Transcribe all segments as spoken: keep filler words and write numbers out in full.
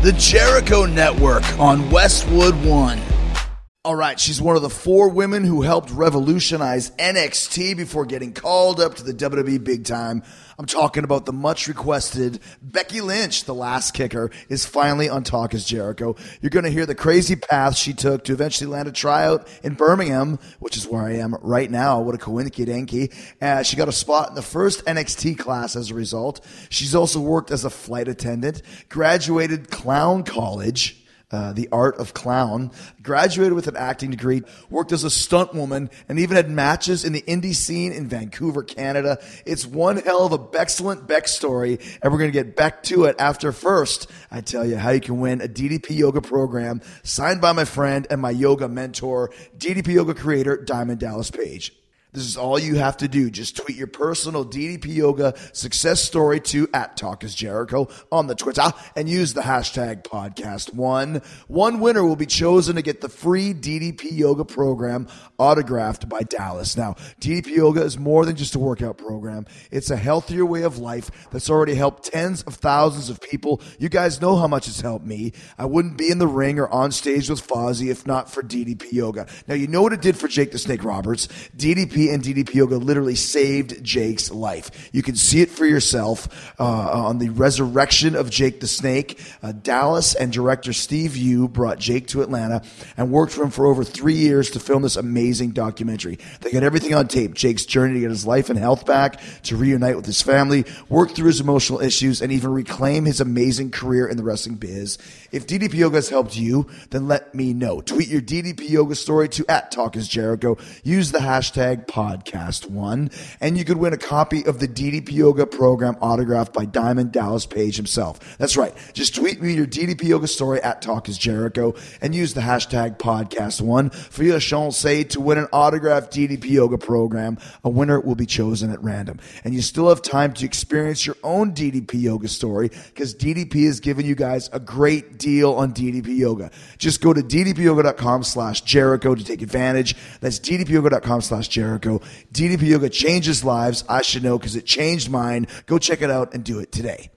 The Jericho Network on Westwood One. All right, she's one of the four women who helped revolutionize N X T before getting called up to the W W E big time. I'm talking about the much-requested Becky Lynch. The Last Kicker is finally on Talk is Jericho. You're going to hear the crazy path she took to eventually land a tryout in Birmingham, which is where I am right now. What a coinky-dinky. Uh, she got a spot in the first N X T class as a result. She's also worked as a flight attendant, graduated clown college, Uh, the art of clown, graduated with an acting degree, worked as a stunt woman, and even had matches in the indie scene in Vancouver, Canada. It's one hell of a excellent Beck story, and we're going to get back to it after first I tell you how you can win a D D P yoga program signed by my friend and my yoga mentor, D D P yoga creator, Diamond Dallas Page. This is all you have to do. Just tweet your personal D D P Yoga success story to at Talk is Jericho on the Twitter and use the hashtag podcast one. One winner will be chosen to get the free D D P Yoga program autographed by Dallas. Now, D D P Yoga is more than just a workout program. It's a healthier way of life that's already helped tens of thousands of people. You guys know how much it's helped me. I wouldn't be in the ring or on stage with Fozzy if not for D D P Yoga. Now, you know what it did for Jake the Snake Roberts. D D P and D D P Yoga literally saved Jake's life. You can see it for yourself uh, on the resurrection of Jake the Snake. Uh, Dallas and director Steve Yu brought Jake to Atlanta and worked for him for over three years to film this amazing documentary. They got everything on tape. Jake's journey to get his life and health back, to reunite with his family, work through his emotional issues, and even reclaim his amazing career in the wrestling biz. If D D P Yoga has helped you, then let me know. Tweet your D D P Yoga story to at Talk is Jericho. Use the hashtag podcast one, and you could win a copy of the D D P Yoga program autographed by Diamond Dallas Page himself. That's right. Just tweet me your D D P Yoga story at Talk is Jericho and use the hashtag podcast one for your chance to win an autographed D D P Yoga program. A winner will be chosen at random. And you still have time to experience your own D D P Yoga story because D D P is giving you guys a great deal on D D P Yoga. Just go to ddpyoga.com slash Jericho to take advantage. That's ddpyoga.com slash Jericho. D D P Yoga changes lives. I should know because it changed mine. Go check it out and do it today.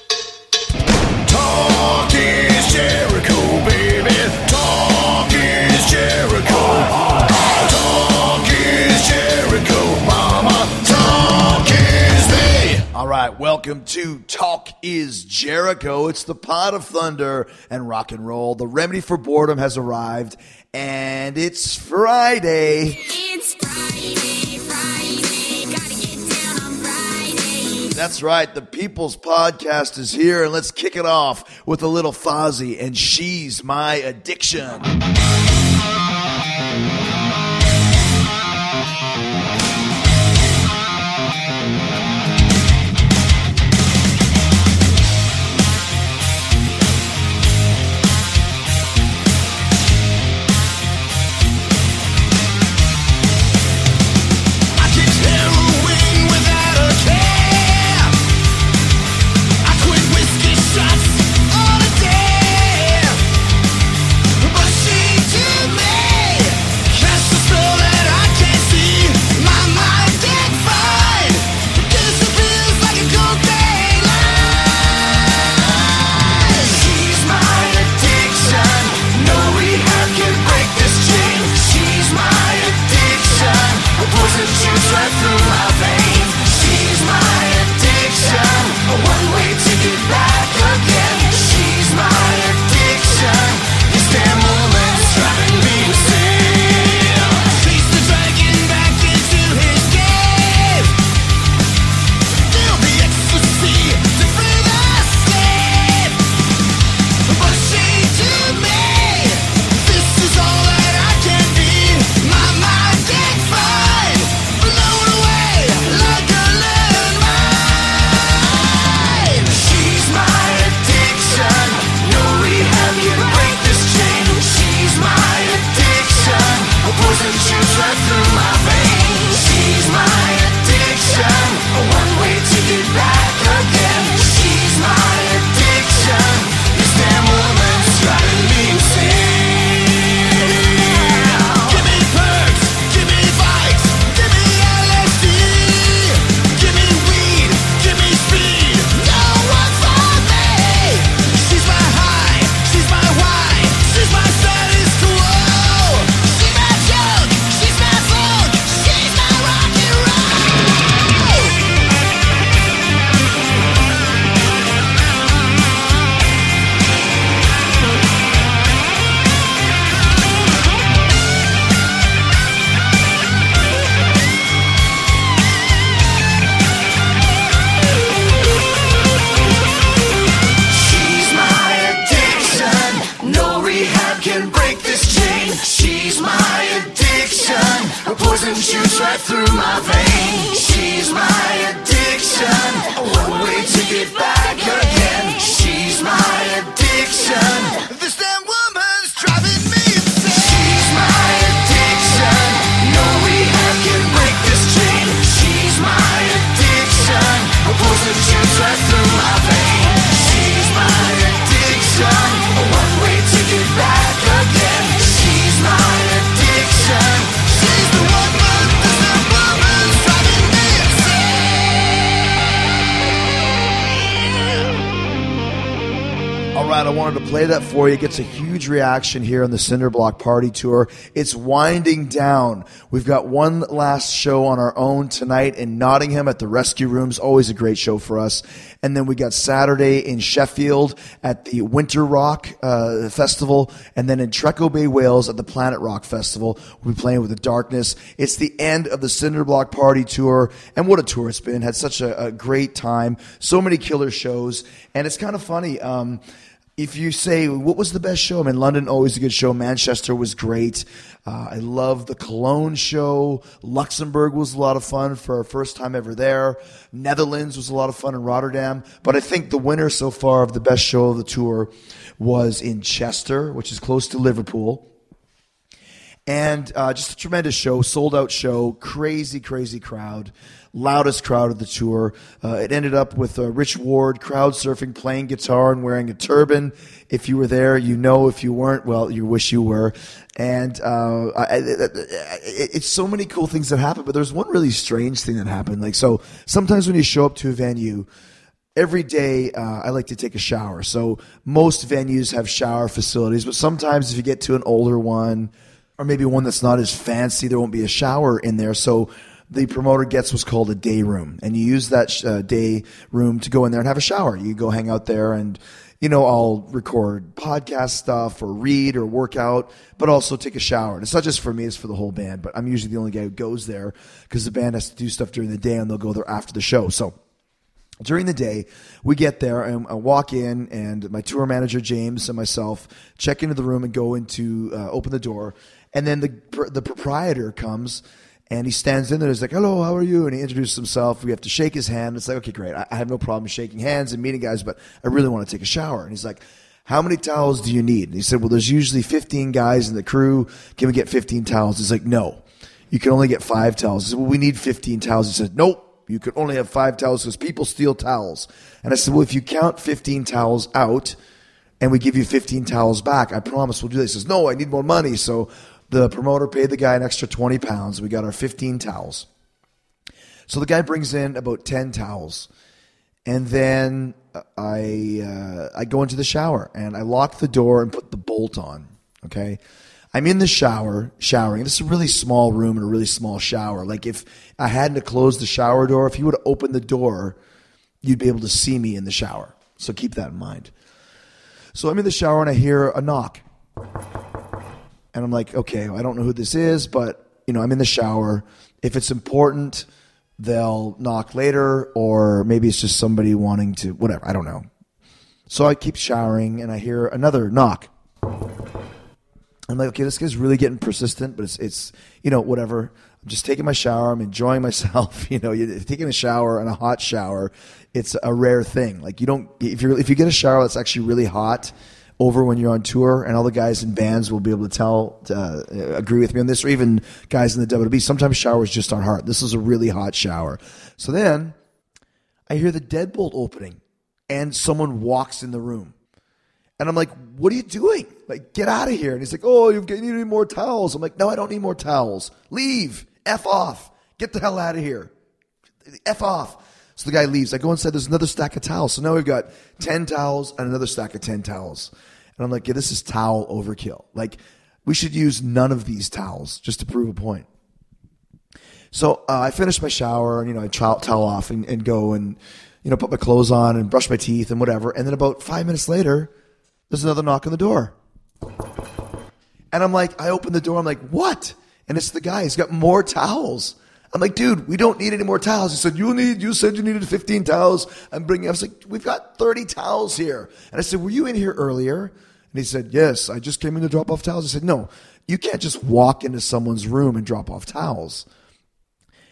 Talk is Jericho, baby. Talk is Jericho. Talk is Jericho, mama. Talk is me. All right, welcome to Talk is Jericho. It's the pot of thunder and rock and roll. The remedy for boredom has arrived, and it's Friday. It's Friday, Friday, gotta get down on Friday. That's right, the People's Podcast is here, and let's kick it off with a little Fozzy and She's My Addiction. But she through my veins. She's my addiction, a one-way ticket back again. She's my addiction. This damn woman's driving me insane. She's my addiction. No rehab can break this chain. She's my addiction. A poison shoots right through my veins. She's my addiction, a one-way ticket back again. She's my addiction. She's the woman, this damn woman's driving me insane. All right, I wanted to play that for you. It gets a huge reaction here on the Cinderblock Party Tour. It's winding down. We've got one last show on our own tonight in Nottingham at the Rescue Rooms. Always a great show for us. And then we got Saturday in Sheffield at the Winter Rock uh, Festival. And then in Treco Bay, Wales at the Planet Rock Festival. We'll be playing with the Darkness. It's the end of the Cinderblock Party Tour. And what a tour it's been. Had such a, a great time. So many killer shows. And it's kind of funny. Um, If you say, what was the best show? I mean, London, always a good show. Manchester was great. Uh, I love the Cologne show. Luxembourg was a lot of fun for our first time ever there. Netherlands was a lot of fun in Rotterdam. But I think the winner so far of the best show of the tour was in Chester, which is close to Liverpool. And uh, just a tremendous show, sold-out show, crazy, crazy crowd, loudest crowd of the tour. Uh, it ended up with uh, Rich Ward crowd surfing, playing guitar, and wearing a turban. If you were there, you know. If you weren't, well, you wish you were. And uh, I, I, it, it's so many cool things that happen, but there's one really strange thing that happened. Like, so sometimes when you show up to a venue, every day uh, I like to take a shower. So most venues have shower facilities, but sometimes if you get to an older one, or maybe one that's not as fancy, there won't be a shower in there. So the promoter gets what's called a day room. And you use that uh, day room to go in there and have a shower. You go hang out there and, you know, I'll record podcast stuff or read or work out, but also take a shower. And it's not just for me, it's for the whole band. But I'm usually the only guy who goes there because the band has to do stuff during the day and they'll go there after the show. So during the day, we get there and I walk in, and my tour manager, James, and myself check into the room and go into, uh, open the door. And then the the proprietor comes and he stands in there. He's like, hello, how are you? And he introduces himself. We have to shake his hand. It's like, okay, great. I, I have no problem shaking hands and meeting guys, but I really want to take a shower. And he's like, how many towels do you need? And he said, well, there's usually fifteen guys in the crew. Can we get fifteen towels? He's like, no, you can only get five towels. He said, well, we need fifteen towels. He said, nope. You could only have five towels because people steal towels. And I said, well, if you count fifteen towels out and we give you fifteen towels back, I promise we'll do this. He says, no, I need more money. So the promoter paid the guy an extra twenty pounds. We got our fifteen towels. So the guy brings in about ten towels. And then I uh, I go into the shower and I lock the door and put the bolt on. Okay. I'm in the shower, showering. This is a really small room and a really small shower. Like if I hadn't to close the shower door, if you would have opened the door, you'd be able to see me in the shower. So keep that in mind. So I'm in the shower and I hear a knock. And I'm like, okay, I don't know who this is, but you know, I'm in the shower. If it's important, they'll knock later, or maybe it's just somebody wanting to, whatever, I don't know. So I keep showering and I hear another knock. I'm like, okay, this guy's really getting persistent, but it's, it's, you know, whatever. I'm just taking my shower. I'm enjoying myself. You know, you're taking a shower and a hot shower. It's a rare thing. Like you don't, if you if you get a shower that's actually really hot over when you're on tour, and all the guys in bands will be able to tell, uh, agree with me on this, or even guys in the W W E, sometimes showers just aren't hot. This is a really hot shower. So then I hear the deadbolt opening and someone walks in the room. And I'm like, what are you doing? Like, get out of here. And he's like, oh, you need more towels. I'm like, no, I don't need more towels. Leave. F off. Get the hell out of here. F off. So the guy leaves. I go inside. There's another stack of towels. So now we've got ten towels and another stack of ten towels. And I'm like, yeah, this is towel overkill. Like, we should use none of these towels just to prove a point. So uh, I finish my shower and, you know, I towel, towel off and, and go and, you know, put my clothes on and brush my teeth and whatever. And then about five minutes later, there's another knock on the door. And I'm like, I open the door. I'm like, what? And it's the guy. He's got more towels. I'm like, dude, we don't need any more towels. He said, you need, you said you needed fifteen towels. I'm bringing, I was like, we've got thirty towels here. And I said, were you in here earlier? And he said, yes, I just came in to drop off towels. I said, no, you can't just walk into someone's room and drop off towels.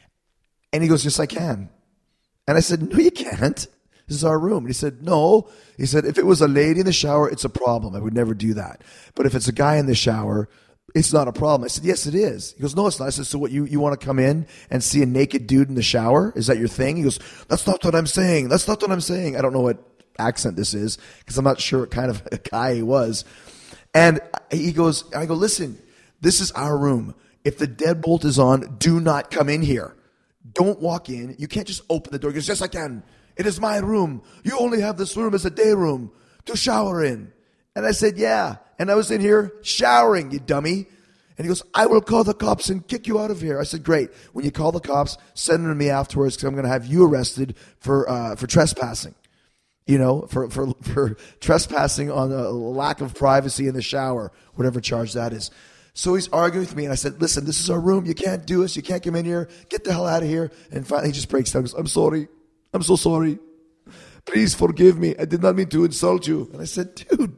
And he goes, yes, I can. And I said, no, you can't. This is our room. And he said, no. He said, if it was a lady in the shower, it's a problem. I would never do that. But if it's a guy in the shower, it's not a problem. I said, yes, it is. He goes, no, it's not. I said, so what, you, you want to come in and see a naked dude in the shower? Is that your thing? He goes, that's not what I'm saying. That's not what I'm saying. I don't know what accent this is because I'm not sure what kind of a guy he was. And he goes, I go, listen, this is our room. If the deadbolt is on, do not come in here. Don't walk in. You can't just open the door. He goes, yes, I can. It is my room. You only have this room as a day room to shower in. And I said, yeah. And I was in here showering, you dummy. And he goes, I will call the cops and kick you out of here. I said, great. When you call the cops, send them to me afterwards because I'm going to have you arrested for uh, for trespassing. You know, for, for, for trespassing on a lack of privacy in the shower, whatever charge that is. So he's arguing with me, and I said, listen, this is our room. You can't do this. You can't come in here. Get the hell out of here. And finally he just breaks down and goes, I'm sorry. I'm so sorry. Please forgive me. I did not mean to insult you. And I said, dude,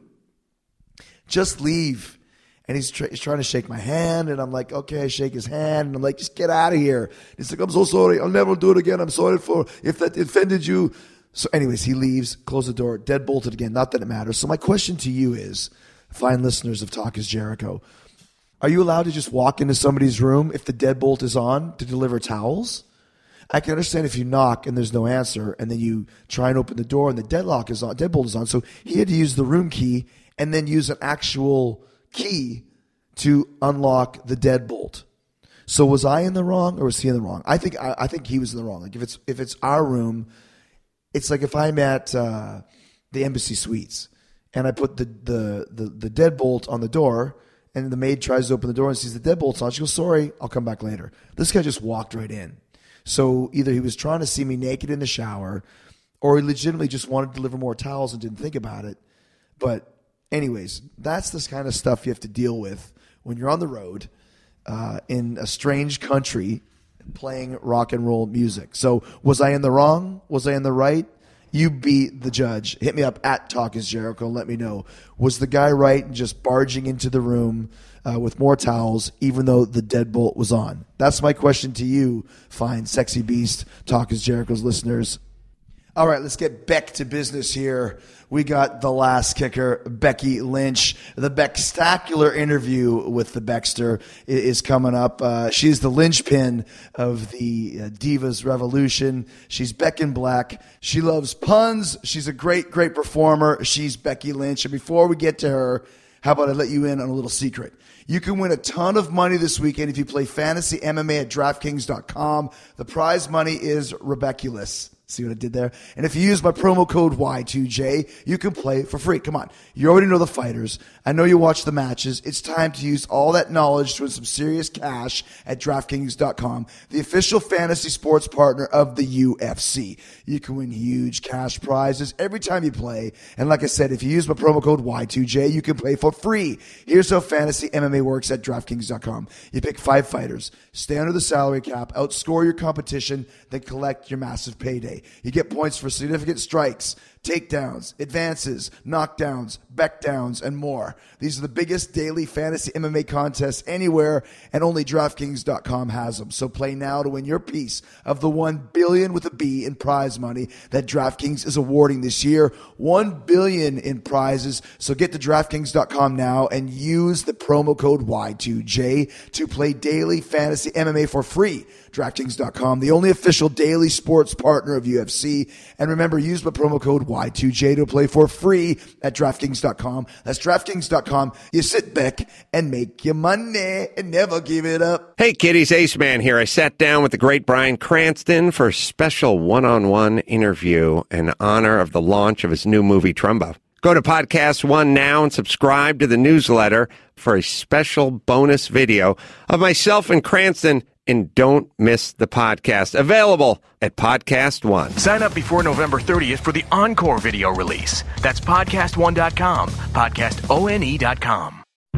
just leave. And he's, tra- he's trying to shake my hand, and I'm like, okay, I shake his hand, and I'm like, just get out of here. He's like, I'm so sorry. I'll never do it again. I'm sorry for if that offended you. So anyways, he leaves, close the door, dead bolted again. Not that it matters. So my question to you is, fine listeners of Talk is Jericho, are you allowed to just walk into somebody's room if the deadbolt is on to deliver towels? I can understand if you knock and there's no answer, and then you try and open the door and the deadlock is on, deadbolt is on. So he had to use the room key and then use an actual key to unlock the deadbolt. So was I in the wrong or was he in the wrong? I think I, I think he was in the wrong. Like if it's if it's our room, it's like if I'm at uh, the Embassy Suites and I put the the the, the deadbolt on the door. And the maid tries to open the door and sees the deadbolt's on. She goes, sorry, I'll come back later. This guy just walked right in. So either he was trying to see me naked in the shower or he legitimately just wanted to deliver more towels and didn't think about it. But anyways, that's this kind of stuff you have to deal with when you're on the road uh, in a strange country playing rock and roll music. So was I in the wrong? Was I in the right? You be the judge. Hit me up at Talk is Jericho and let me know. Was the guy right in just barging into the room uh, with more towels even though the deadbolt was on? That's my question to you, fine, sexy beast, Talk is Jericho's listeners. All right, let's get back to business here. We got the last kicker, Becky Lynch. The Beckstacular interview with the Beckster is coming up. Uh, she's the linchpin of the uh, Divas Revolution. She's Beck in Black. She loves puns. She's a great, great performer. She's Becky Lynch. And before we get to her, how about I let you in on a little secret? You can win a ton of money this weekend if you play fantasy M M A at DraftKings dot com. The prize money is Rebeculous. See what I did there? And if you use my promo code Y two J, you can play for free. Come on. You already know the fighters. I know you watch the matches. It's time to use all that knowledge to win some serious cash at DraftKings dot com, the official fantasy sports partner of the U F C. You can win huge cash prizes every time you play. And like I said, if you use my promo code Y two J, you can play for free. Here's how fantasy M M A works at DraftKings dot com. You pick five fighters, stay under the salary cap, outscore your competition, then collect your massive payday. You get points for significant strikes, takedowns, advances, knockdowns, backdowns, and more. These are the biggest daily fantasy M M A contests anywhere, and only DraftKings dot com has them. So play now to win your piece of the one billion dollars with a B in prize money that DraftKings is awarding this year. one billion dollars in prizes. So get to DraftKings dot com now and use the promo code Y two J to play daily fantasy M M A for free. DraftKings dot com, the only official daily sports partner of U F C. And remember, use my promo code Y two J to play for free at DraftKings dot com. That's DraftKings dot com. You sit back and make your money and never give it up. Hey, kiddies, Ace Man here. I sat down with the great Bryan Cranston for a special one-on-one interview in honor of the launch of his new movie, Trumbo. Go to Podcast One now and subscribe to the newsletter for a special bonus video of myself and Cranston. And don't miss the podcast. Available at Podcast One. Sign up before November thirtieth for the Encore video release. That's podcast one dot com, podcast one dot com.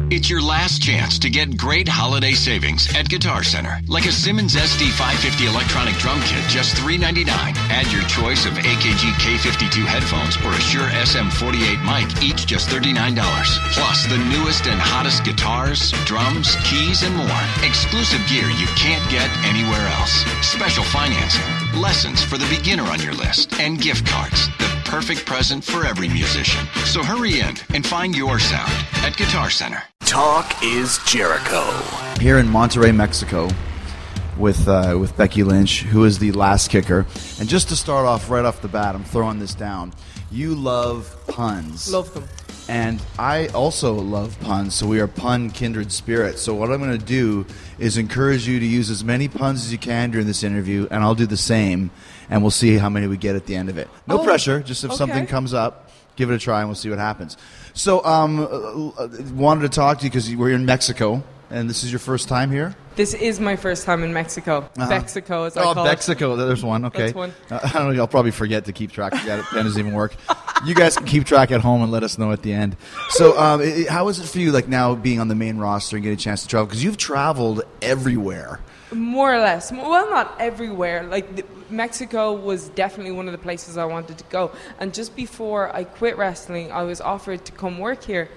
It's your last chance to get great holiday savings at Guitar Center, like a Simmons S D five fifty electronic drum kit, just three ninety-nine. Add your choice of A K G K fifty-two headphones or a Shure S M forty-eight mic, each just thirty-nine dollars. Plus the newest and hottest guitars, drums, keys, and more. Exclusive gear you can't get anywhere else. Special financing, lessons for the beginner on your list, and gift cards. The perfect present for every musician. So hurry in and find your sound at Guitar Center. Talk is Jericho. Here in Monterrey, Mexico, with uh, with Becky Lynch, who is the last kicker. And just to start off right off the bat, I'm throwing this down. You love puns. Love them. And I also love puns, so we are pun kindred spirits. So what I'm going to do is encourage you to use as many puns as you can during this interview, and I'll do the same, and we'll see how many we get at the end of it. No Oh, pressure, just if okay. something comes up, give it a try, and we'll see what happens. So um, uh, wanted to talk to you because we're in Mexico, and this is your first time here? This is my first time in Mexico. Uh-huh. Mexico, as I Oh, call Mexico. There's one. Okay. That's one. Uh, I don't know. I'll probably forget to keep track of that. That doesn't even work. You guys can keep track at home and let us know at the end. So, um, it, it- how is it for you, like now being on the main roster and getting a chance to travel? Because you've traveled everywhere. it. More or less. Well, not everywhere. Like, the, Mexico was definitely one of the places I wanted to go. And just before I quit wrestling, I was offered to come work here.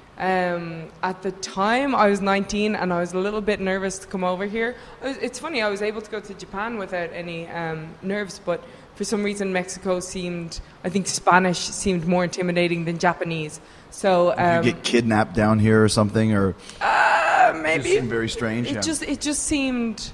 Um, at the time, I was nineteen, and I was a little bit nervous to come over here. I was, it's funny, I was able to go to Japan without any um, nerves, but for some reason, Mexico seemed, I think Spanish seemed more intimidating than Japanese. So um, you get kidnapped down here or something, or uh, it maybe seemed very strange. it yeah. just it just seemed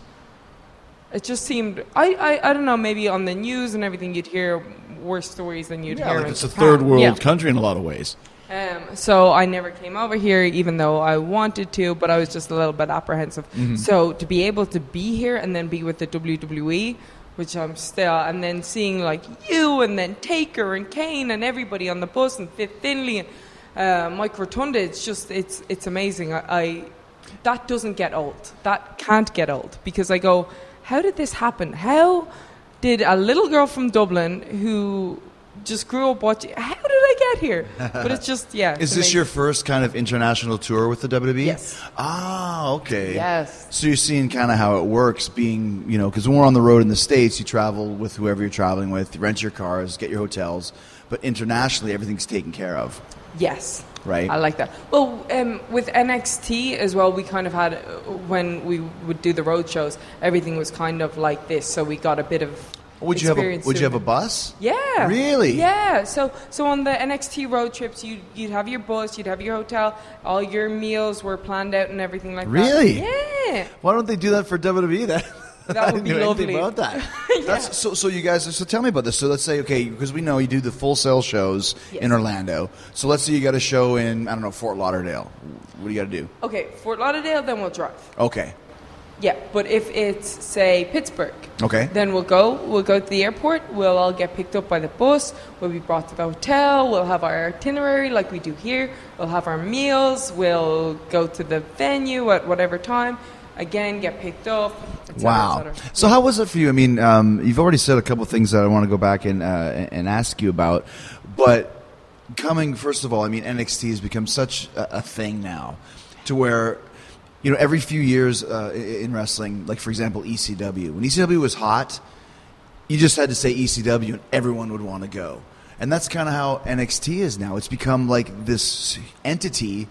it just seemed I, I, I don't know, maybe on the news and everything you'd hear worse stories than you'd yeah, hear like in it's a Japan. third world Yeah. country in a lot of ways. Um, so I never came over here, even though I wanted to, but I was just a little bit apprehensive. Mm-hmm. So to be able to be here and then be with the W W E, which I'm still, and then seeing like you and then Taker and Kane and everybody on the bus and Fifth Finley and uh, Mike Rotunda, it's just it's it's amazing. I, I that doesn't get old. That can't get old because I go, how did this happen? How did a little girl from Dublin who just grew up watching, how did I get here? But it's just, yeah. Is it's this your amazing. first kind of international tour with the W W E? Yes. Ah, okay. Yes. So you're seeing kind of how it works being, you know, because when we're on the road in the States, you travel with whoever you're traveling with, you rent your cars, get your hotels, but internationally, everything's taken care of, Yes. right? I like that. Well, um, with N X T as well, we kind of had, uh, when we would do the road shows, everything was kind of like this, so we got a bit of would you have a experience Would you have a doing bus? Yeah. Really? Yeah. So so on the N X T road trips, you'd, you'd have your bus, you'd have your hotel, all your meals were planned out and everything like Really? that. Yeah. Why don't they do that for W W E? That That I would didn't be know anything lovely. about that. Yeah. That's, so, so you guys, so tell me about this. So let's say, okay, because we know you do the Full Sail shows Yes. in Orlando. So let's say you got a show in, I don't know, Fort Lauderdale. What do you got to do? Okay, Fort Lauderdale, then we'll drive. Okay. Yeah, but if it's, say, Pittsburgh, Okay. then we'll go. We'll go to the airport. We'll all get picked up by the bus. We'll be brought to the hotel. We'll have our itinerary like we do here. We'll have our meals. We'll go to the venue at whatever time. Again, get picked up. et cetera, Wow. et cetera. So how was it for you? I mean, um, you've already said a couple of things that I want to go back and uh, and ask you about, but coming first of all, I mean, N X T has become such a, a thing now, to where, you know, every few years uh, i- in wrestling, like for example, E C W. When E C W was hot, you just had to say E C W and everyone would want to go. And that's kind of how N X T is now. It's become like this entity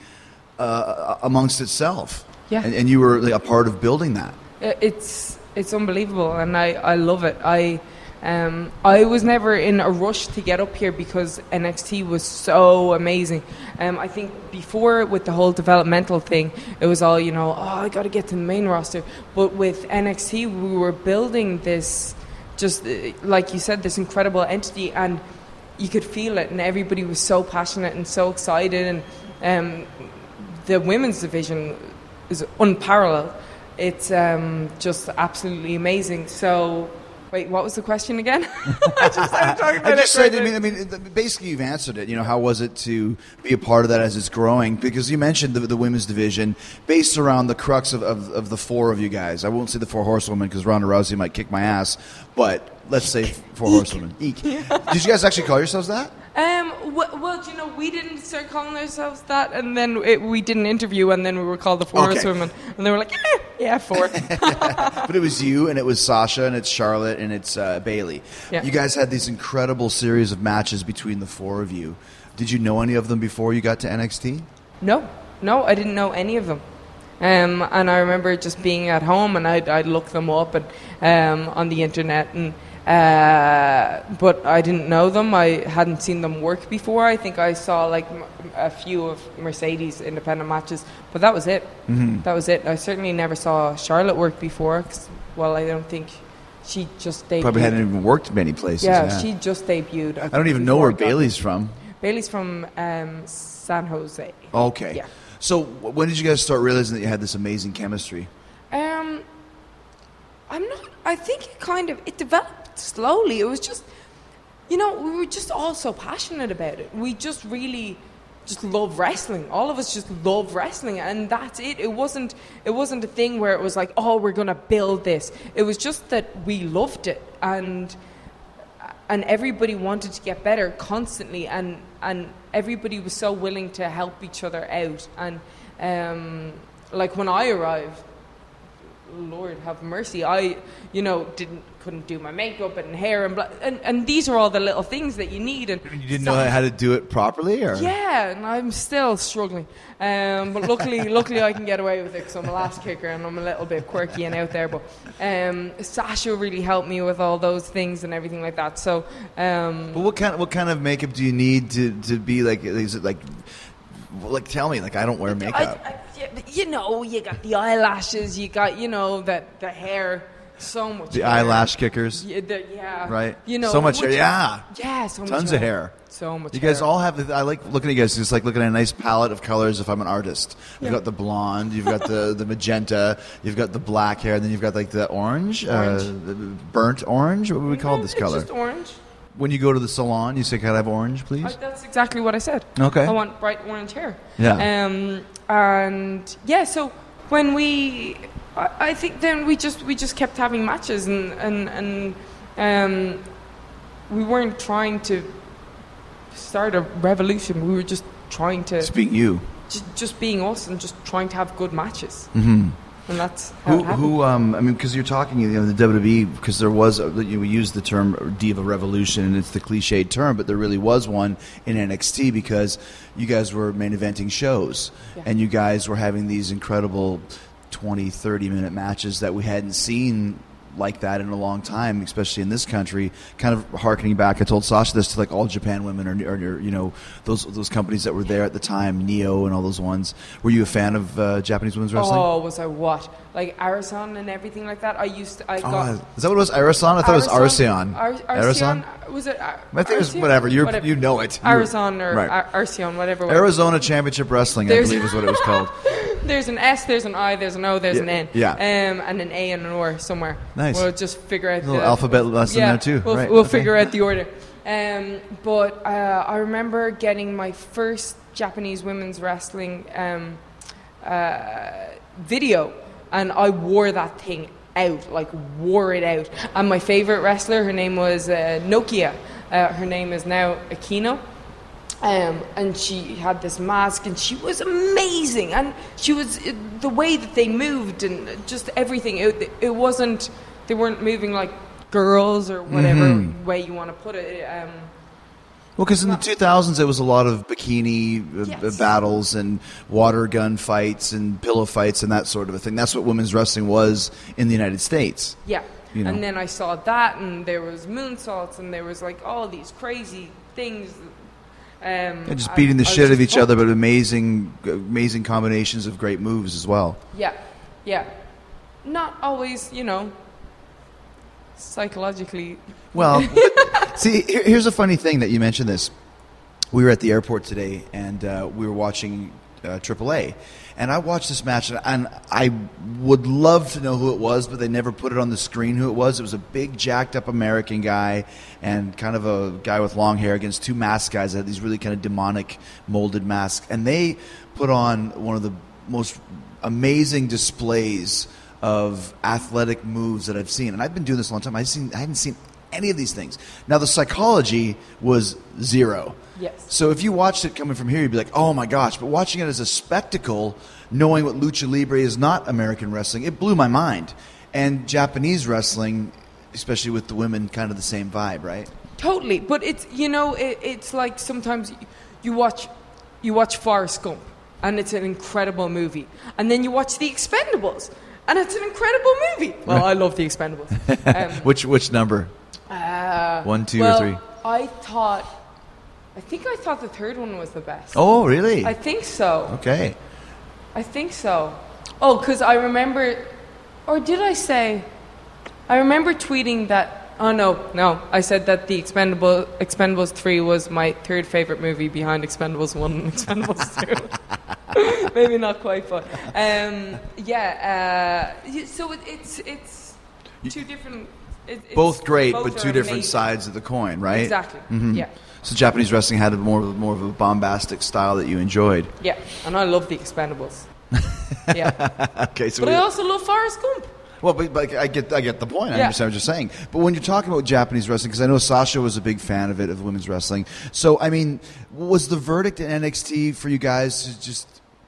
uh, amongst itself. Yeah. And, and you were like, a part of building that. Uh, It's it's unbelievable, and I, I love it. I um I was never in a rush to get up here because N X T was so amazing. Um, I think before with the whole developmental thing, it was all, you know, oh, I got to get to the main roster. But with N X T, we were building this, just uh, like you said, this incredible entity, and you could feel it, and everybody was so passionate and so excited, and um, the women's division is unparalleled. It's um, just absolutely amazing. So Wait, what was the question again? I just started talking about I just it said, right I mean, I mean, it- basically you've answered it. You know, how was it to be a part of that as it's growing? Because you mentioned the, the women's division based around the crux of, of, of the four of you guys. I won't say the four horsewomen because Ronda Rousey might kick my ass, but let's say four horsewomen. Eek. Did you guys actually call yourselves that? Um, w- well, do you know, we didn't start calling ourselves that, and then it, we did an interview, and then we were called the Four Okay. Horsewomen, and they were like, eh, yeah, four. But it was you, and it was Sasha, and it's Charlotte, and it's uh, Bailey. Yeah. You guys had these incredible series of matches between the four of you. Did you know any of them before you got to N X T? No, no, I didn't know any of them. Um, and I remember just being at home, and I'd, I'd look them up and um, on the internet, and uh, but I didn't know them. I hadn't seen them work before. I think I saw like m- a few of Mercedes independent matches, but that was it. Mm-hmm. That was it. I certainly never saw Charlotte work before. 'Cause, well, I don't think she just debuted. Probably hadn't even worked many places. Yeah, Yeah, she just debuted. I don't even know where Bailey's from. Bailey's from um, San Jose. Okay. Yeah. So w- when did you guys start realizing that you had this amazing chemistry? Um, I'm not. I think it kind of it developed slowly. It was just, you know, we were just all so passionate about it. We just really just love wrestling. All of us just love wrestling, and that's it. It wasn't. It wasn't a thing where it was like, oh, we're gonna build this. It was just that we loved it, and and everybody wanted to get better constantly, and and everybody was so willing to help each other out. And um, like when I arrived, Lord have mercy, I, you know, didn't couldn't do my makeup and hair and blah, and and these are all the little things that you need. And You didn't know how to do it properly, or yeah, and I'm still struggling. Um, but luckily, luckily I can get away with it because I'm a last kicker and I'm a little bit quirky and out there. But um, Sasha really helped me with all those things and everything like that. So, um, But what kind of what kind of makeup do you need to, to be like? Is it like like tell me? Like I don't wear makeup. I, I, yeah, but you know, you got the eyelashes, you got you know that the hair, so much. the hair. eyelash kickers, Yeah, the, yeah. right? You know, so much hair. which- Yeah, Yeah, so much tons of hair. So much. You guys hair. all have. I like looking at you guys. Just like looking at a nice palette of colors. If I'm an artist, you've got the blonde, you've got the, the magenta, you've got the black hair, and then you've got like the orange, Orange. Uh, the burnt orange. What would we call Yeah, this it's color? just orange. When you go to the salon, you say, "Can I have orange, please?" I, that's exactly what I said. Okay. I want bright orange hair. Yeah. Um, and yeah, so when we, I, I think then we just we just kept having matches, and and and um, we weren't trying to start a revolution. We were just trying to It's being you. just, just being us and just trying to have good matches. Mm-hmm. And that's how Who, it happened. who? Um, I mean, because you're talking, you know, the W W E, because there was, a, you use the term Diva Revolution, and it's the cliched term, but there really was one in N X T because you guys were main eventing shows, Yeah. and you guys were having these incredible twenty, thirty minute matches that we hadn't seen like that in a long time, especially in this country. Kind of harkening back, I told Sasha this, to like All Japan Women, or, or you know, those those companies that were there at the time, Neo and all those ones. Were you a fan of uh, Japanese women's wrestling? Oh, was I what? Like Arison and everything like that? I used to, I got... Oh, is that what it was? Arison? I thought it was Arceon. Ar- Arison? Arceon? Was it? Ar- I think it was Arceon? whatever. You're, You know it. You were- Arison or right. Ar- Arceon, whatever. whatever. Arizona Championship Wrestling, I There's- believe, is what it was called. There's an S, there's an I, there's an O, there's Yeah, an N. yeah. Um, and an A and an O somewhere. Nice. We'll just figure out A little the... alphabet lesson yeah, there, too. We'll, Right, we'll okay. figure out the order. Um, but uh, I remember getting my first Japanese women's wrestling um, uh, video, and I wore that thing out, like wore it out. And my favorite wrestler, her name was uh, Nokia. Uh, her name is now Akino. Um, and she had this mask, and she was amazing. And she was it, the way that they moved, and just everything. It, it wasn't. They weren't moving like girls or whatever Mm-hmm. way you want to put it. Um, Well, because in the two thousands, it was a lot of bikini uh, Yes. battles and water gun fights and pillow fights and that sort of a thing. That's what women's wrestling was in the United States. yeah. You know. And then I saw that, and there was moonsaults, and there was like all these crazy things. Um, And just I- beating the I was shit of just each other, hooked. but amazing, amazing combinations of great moves as well. Yeah, yeah. Not always, you know, psychologically. Well, but, see, here, here's a funny thing that you mentioned this. We were at the airport today, and uh, we were watching uh, triple A. And I watched this match, and, and I would love to know who it was, but they never put it on the screen who it was. It was a big, jacked-up American guy and kind of a guy with long hair against two masked guys that had these really kind of demonic molded masks. And they put on one of the most amazing displays of athletic moves that I've seen. And I've been doing this a long time. I've seen, I haven't seen any of these things. Now, the psychology was zero. Yes. So if you watched it coming from here, you'd be like, oh my gosh. But watching it as a spectacle, knowing what Lucha Libre is not American wrestling, it blew my mind. And Japanese wrestling, especially with the women, kind of the same vibe, right? Totally. But it's, you know, it, it's like sometimes you watch, you watch Forrest Gump, and it's an incredible movie. And then you watch The Expendables, and it's an incredible movie. Well, I love The Expendables. Um, which which number? Uh, One, two, well, or three? I thought, I think I thought the third one was the best. Oh, really? I think so. Okay. I think so. Oh, because I remember, or did I say, I remember tweeting that, oh no, no, I said that the Expendable, Expendables three was my third favorite movie behind Expendables one and Expendables two. Maybe not quite, but um, yeah, uh, so it, it's, it's two different... It, it's, both great, both but two are different amazing. sides of the coin, right? Exactly. Mhm. Yeah. So Japanese wrestling had a more more of a bombastic style that you enjoyed. Yeah, and I love the Expendables. Yeah, Okay, so but we, I also love Forrest Gump. well, but, but I get I get the point. I Yeah. understand what you're saying. But when you're talking about Japanese wrestling, because I know Sasha was a big fan of it, of women's wrestling. So I mean, was the verdict in N X T for you guys to just?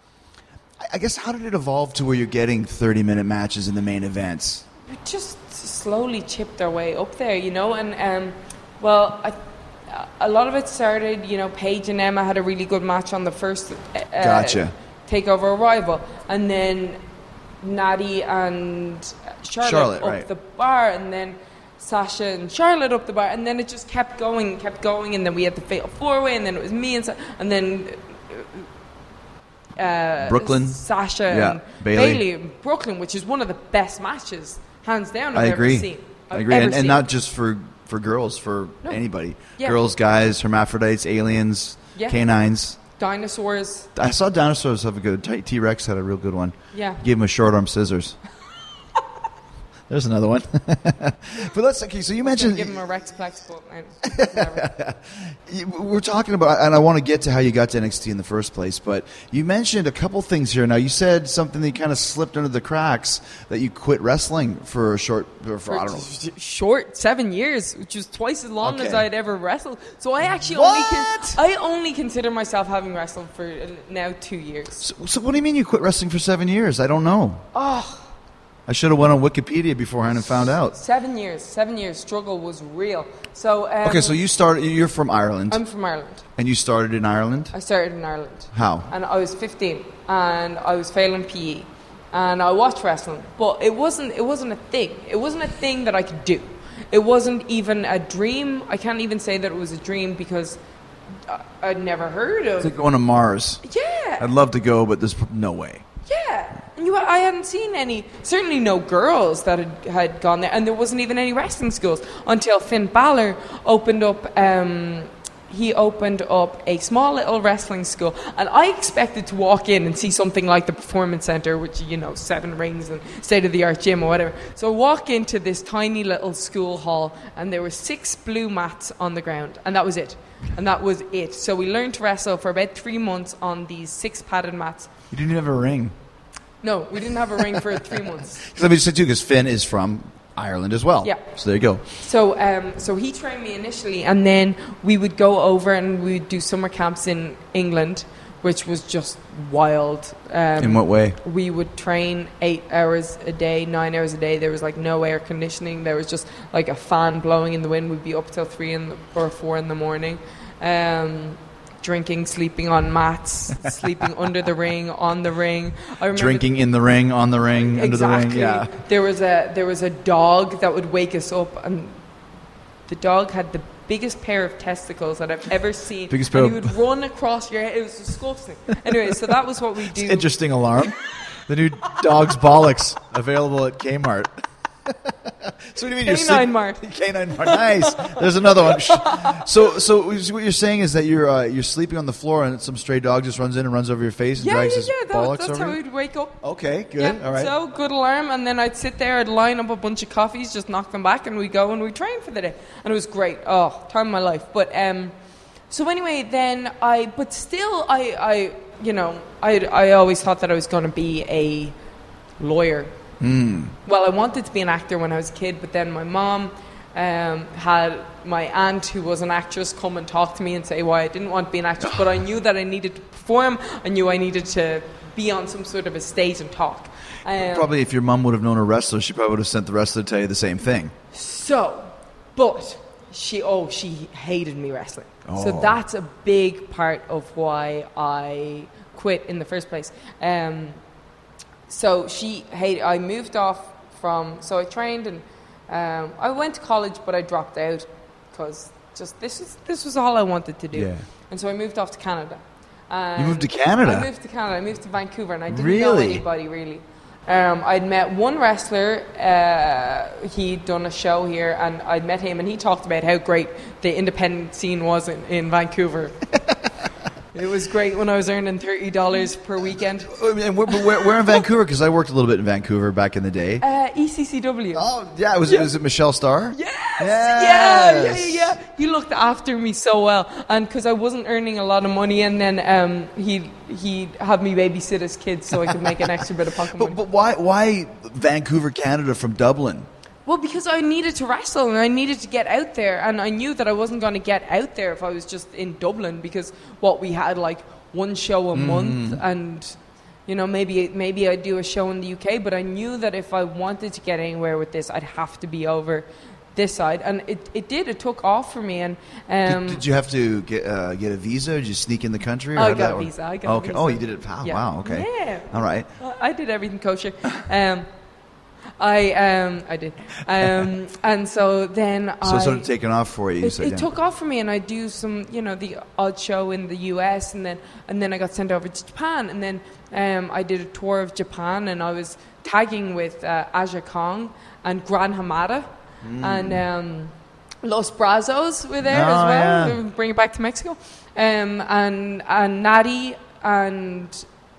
I- I guess how did it evolve to where you're getting thirty minute matches in the main events? We just slowly chipped our way up there, you know, and um, well, I, a lot of it started, you know, Paige and Emma had a really good match on the first uh, Gotcha. Takeover Arrival, and then Natty and Charlotte, Charlotte, up right. the bar, and then Sasha and Charlotte up the bar, and then it just kept going, kept going, and then we had the Fatal Four Way, and then it was me and Sa- and then. Uh, Brooklyn. Sasha Yeah, and Bayley. Bailey and Brooklyn, which is one of the best matches, hands down, I've I ever agree. seen. I I've agree, ever and, and seen. not just for, for girls, for No. anybody. Yeah. Girls, guys, hermaphrodites, aliens, Yeah. canines. Dinosaurs. I saw dinosaurs have a good. T Rex had a real good one. Yeah. Gave him a short arm scissors. There's another one. But let's okay. So you mentioned Give him a Rexplex, but uh, whatever. you- we're talking about, and I want to get to how you got to N X T in the first place. But you mentioned a couple things here. Now you said something that kind of slipped under the cracks that you quit wrestling for a short. For, For I don't know. sh- short seven years, which was twice as long as Okay. I had ever wrestled. So I actually What? only con- I only consider myself having wrestled for uh, now two years. So, so what do you mean you quit wrestling for seven years? I don't know. Oh, I should have went on Wikipedia beforehand and found out. seven years. Seven years struggle was real. So um, Okay, so you started. You're from Ireland, I'm from Ireland. and you started in Ireland. I started in Ireland. How? And I was fifteen, and I was failing P E, and I watched wrestling, but it wasn't. It wasn't a thing. It wasn't a thing that I could do. It wasn't even a dream. I can't even say that it was a dream because I- I'd never heard of. It's like going to Mars. Yeah, I'd love to go, but there's no way. yeah. And you, I hadn't seen any. Certainly, no girls that had, had gone there, and there wasn't even any wrestling schools until Finn Balor opened up. Um, he opened up a small little wrestling school, and I expected to walk in and see something like the Performance Center, which, you know, seven rings and state-of-the-art gym or whatever. So I walk into this tiny little school hall, and there were six blue mats on the ground, and that was it. And that was it. So we learned to wrestle for about three months on these six padded mats. You didn't have a ring. No, we didn't have a ring for three months. Because let me just say too, because Finn is from Ireland as well. Yeah. So there you go. So, um, so he trained me initially, and then we would go over and we'd do summer camps in England, which was just wild. Um, In what way? We would train eight hours a day, nine hours a day. There was like no air conditioning. There was just like a fan blowing in the wind. We'd be up till three in the, or four in the morning. Um, drinking, sleeping on mats, sleeping under the ring, on the ring. I remember Drinking in the ring, on the ring, under the ring. Exactly. Yeah. There was a there was a dog that would wake us up, and the dog had the biggest pair of testicles that I've ever seen. Biggest pair and he of- would run across your head. It was disgusting. Anyway, so that was what we do. Interesting alarm. The new dog's bollocks available at Kmart. So what do you mean? You're Canine sleep- Mart. Canine Mart. Nice. There's another one. So, so what you're saying is that you're uh, you're sleeping on the floor and some stray dog just runs in and runs over your face and Yeah, drags yeah, his yeah. That, bollocks that's over how you? we'd wake up. Okay, good. Yeah, All right. so good alarm, and then I'd sit there, I'd line up a bunch of coffees, just knock them back, and we'd go and we'd train for the day. And it was great. Oh, time of my life. But, um, so anyway, then I, but still, I, I you know, I, I always thought that I was going to be a lawyer. Mm. Well, I wanted to be an actor when I was a kid, but then my mom um, had my aunt, who was an actress, come and talk to me and say why I didn't want to be an actress, but I knew that I needed to perform. I knew I needed to be on some sort of a stage and talk. Um, Probably if your mom would have known a wrestler, she probably would have sent the wrestler to tell you the same thing. So, but she, oh, she hated me wrestling. Oh. So that's a big part of why I quit in the first place. Um, so she hated, I moved off from, so I trained and um, I went to college, but I dropped out because just this is this was all I wanted to do. Yeah. And so I moved off to Canada. Um, You moved to Canada? I moved to Canada. I moved to Vancouver, and I didn't know Really? anybody really. Um, I'd met one wrestler. Uh, he'd done a show here, and I'd met him, and he talked about how great the independent scene was in, in Vancouver. It was great when I was earning thirty dollars per weekend. And where, where, where in Vancouver? Because I worked a little bit in Vancouver back in the day. Uh, E C C W. Oh, yeah. Was, Yeah. was it Michelle Starr? Yes! Yes! Yeah, yeah, yeah. He looked after me so well, and because I wasn't earning a lot of money, and then um, he he'd have me babysit his kids so I could make an extra bit of pocket money. But, but why, why Vancouver, Canada from Dublin? Well, because I needed to wrestle and I needed to get out there, and I knew that I wasn't going to get out there if I was just in Dublin, because what we had like one show a month, and you know maybe maybe I'd do a show in the U K, but I knew that if I wanted to get anywhere with this, I'd have to be over this side, and it, it did. It took off for me, and um, Did, did you have to get uh, get a visa? Or did you sneak in the country? Or I how did got that a work? visa. I got a okay. visa. Oh, you did it. Wow. Yeah. Wow. Okay. Yeah. All right. I did everything kosher. Um, I um, I did, um, and so then So I it started taking off for you. you It, said, it yeah. took off for me, and I do some, you know, the odd show in the U S, and then and then I got sent over to Japan, and then um, I did a tour of Japan, and I was tagging with uh, Aja Kong and Gran Hamada, Mm. and um, Los Brazos were there Oh, as well. yeah. They bring it back to Mexico, um, and and Natty and.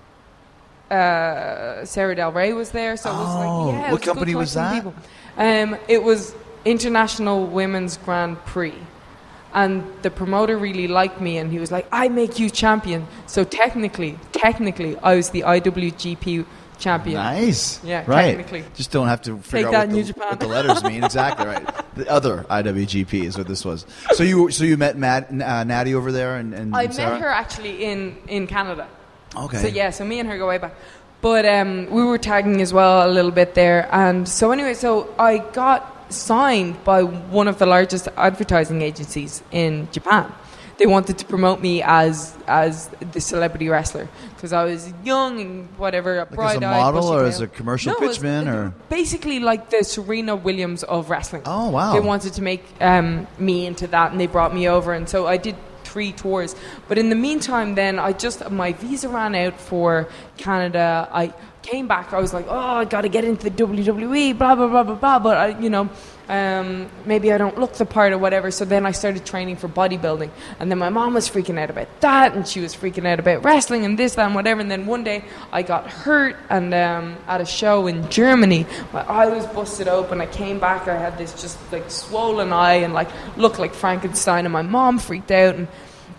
Uh, Sarah Del Rey was there, so it was Oh, like, yeah. what it was a good company was collection of that? people. Um, it was International Women's Grand Prix, and the promoter really liked me, and he was like, "I make you champion." So technically, technically, I was the I W G P champion. Nice. Yeah, right. technically. Just don't have to figure Take out that, what New the, Japan. what the letters mean. Exactly right. The other I W G P is what this was. So you so you met Matt, uh, Natty over there, and, and I Sarah? met her actually in in Canada. Okay. So yeah, so me and her go way back. But um, we were tagging as well a little bit there. And so anyway, so I got signed by one of the largest advertising agencies in Japan. They wanted to promote me as as the celebrity wrestler because I was young and whatever, a Like as a bright-eyed, model bushy or tail. as a commercial No, it was pitchman or basically like the Serena Williams of wrestling. Oh, wow. They wanted to make um, me into that, and they brought me over, and so I did three tours. But in the meantime, then I just my visa ran out for Canada. I came back. I was like, oh, I got to get into the W W E, blah blah blah blah blah. But I, you know, um, maybe I don't look the part or whatever. So then I started training for bodybuilding, and then my mom was freaking out about that, and she was freaking out about wrestling and this, that, and whatever. And then one day I got hurt, and um, at a show in Germany, my eye was busted open. I came back. I had this just like swollen eye and like looked like Frankenstein, and my mom freaked out, and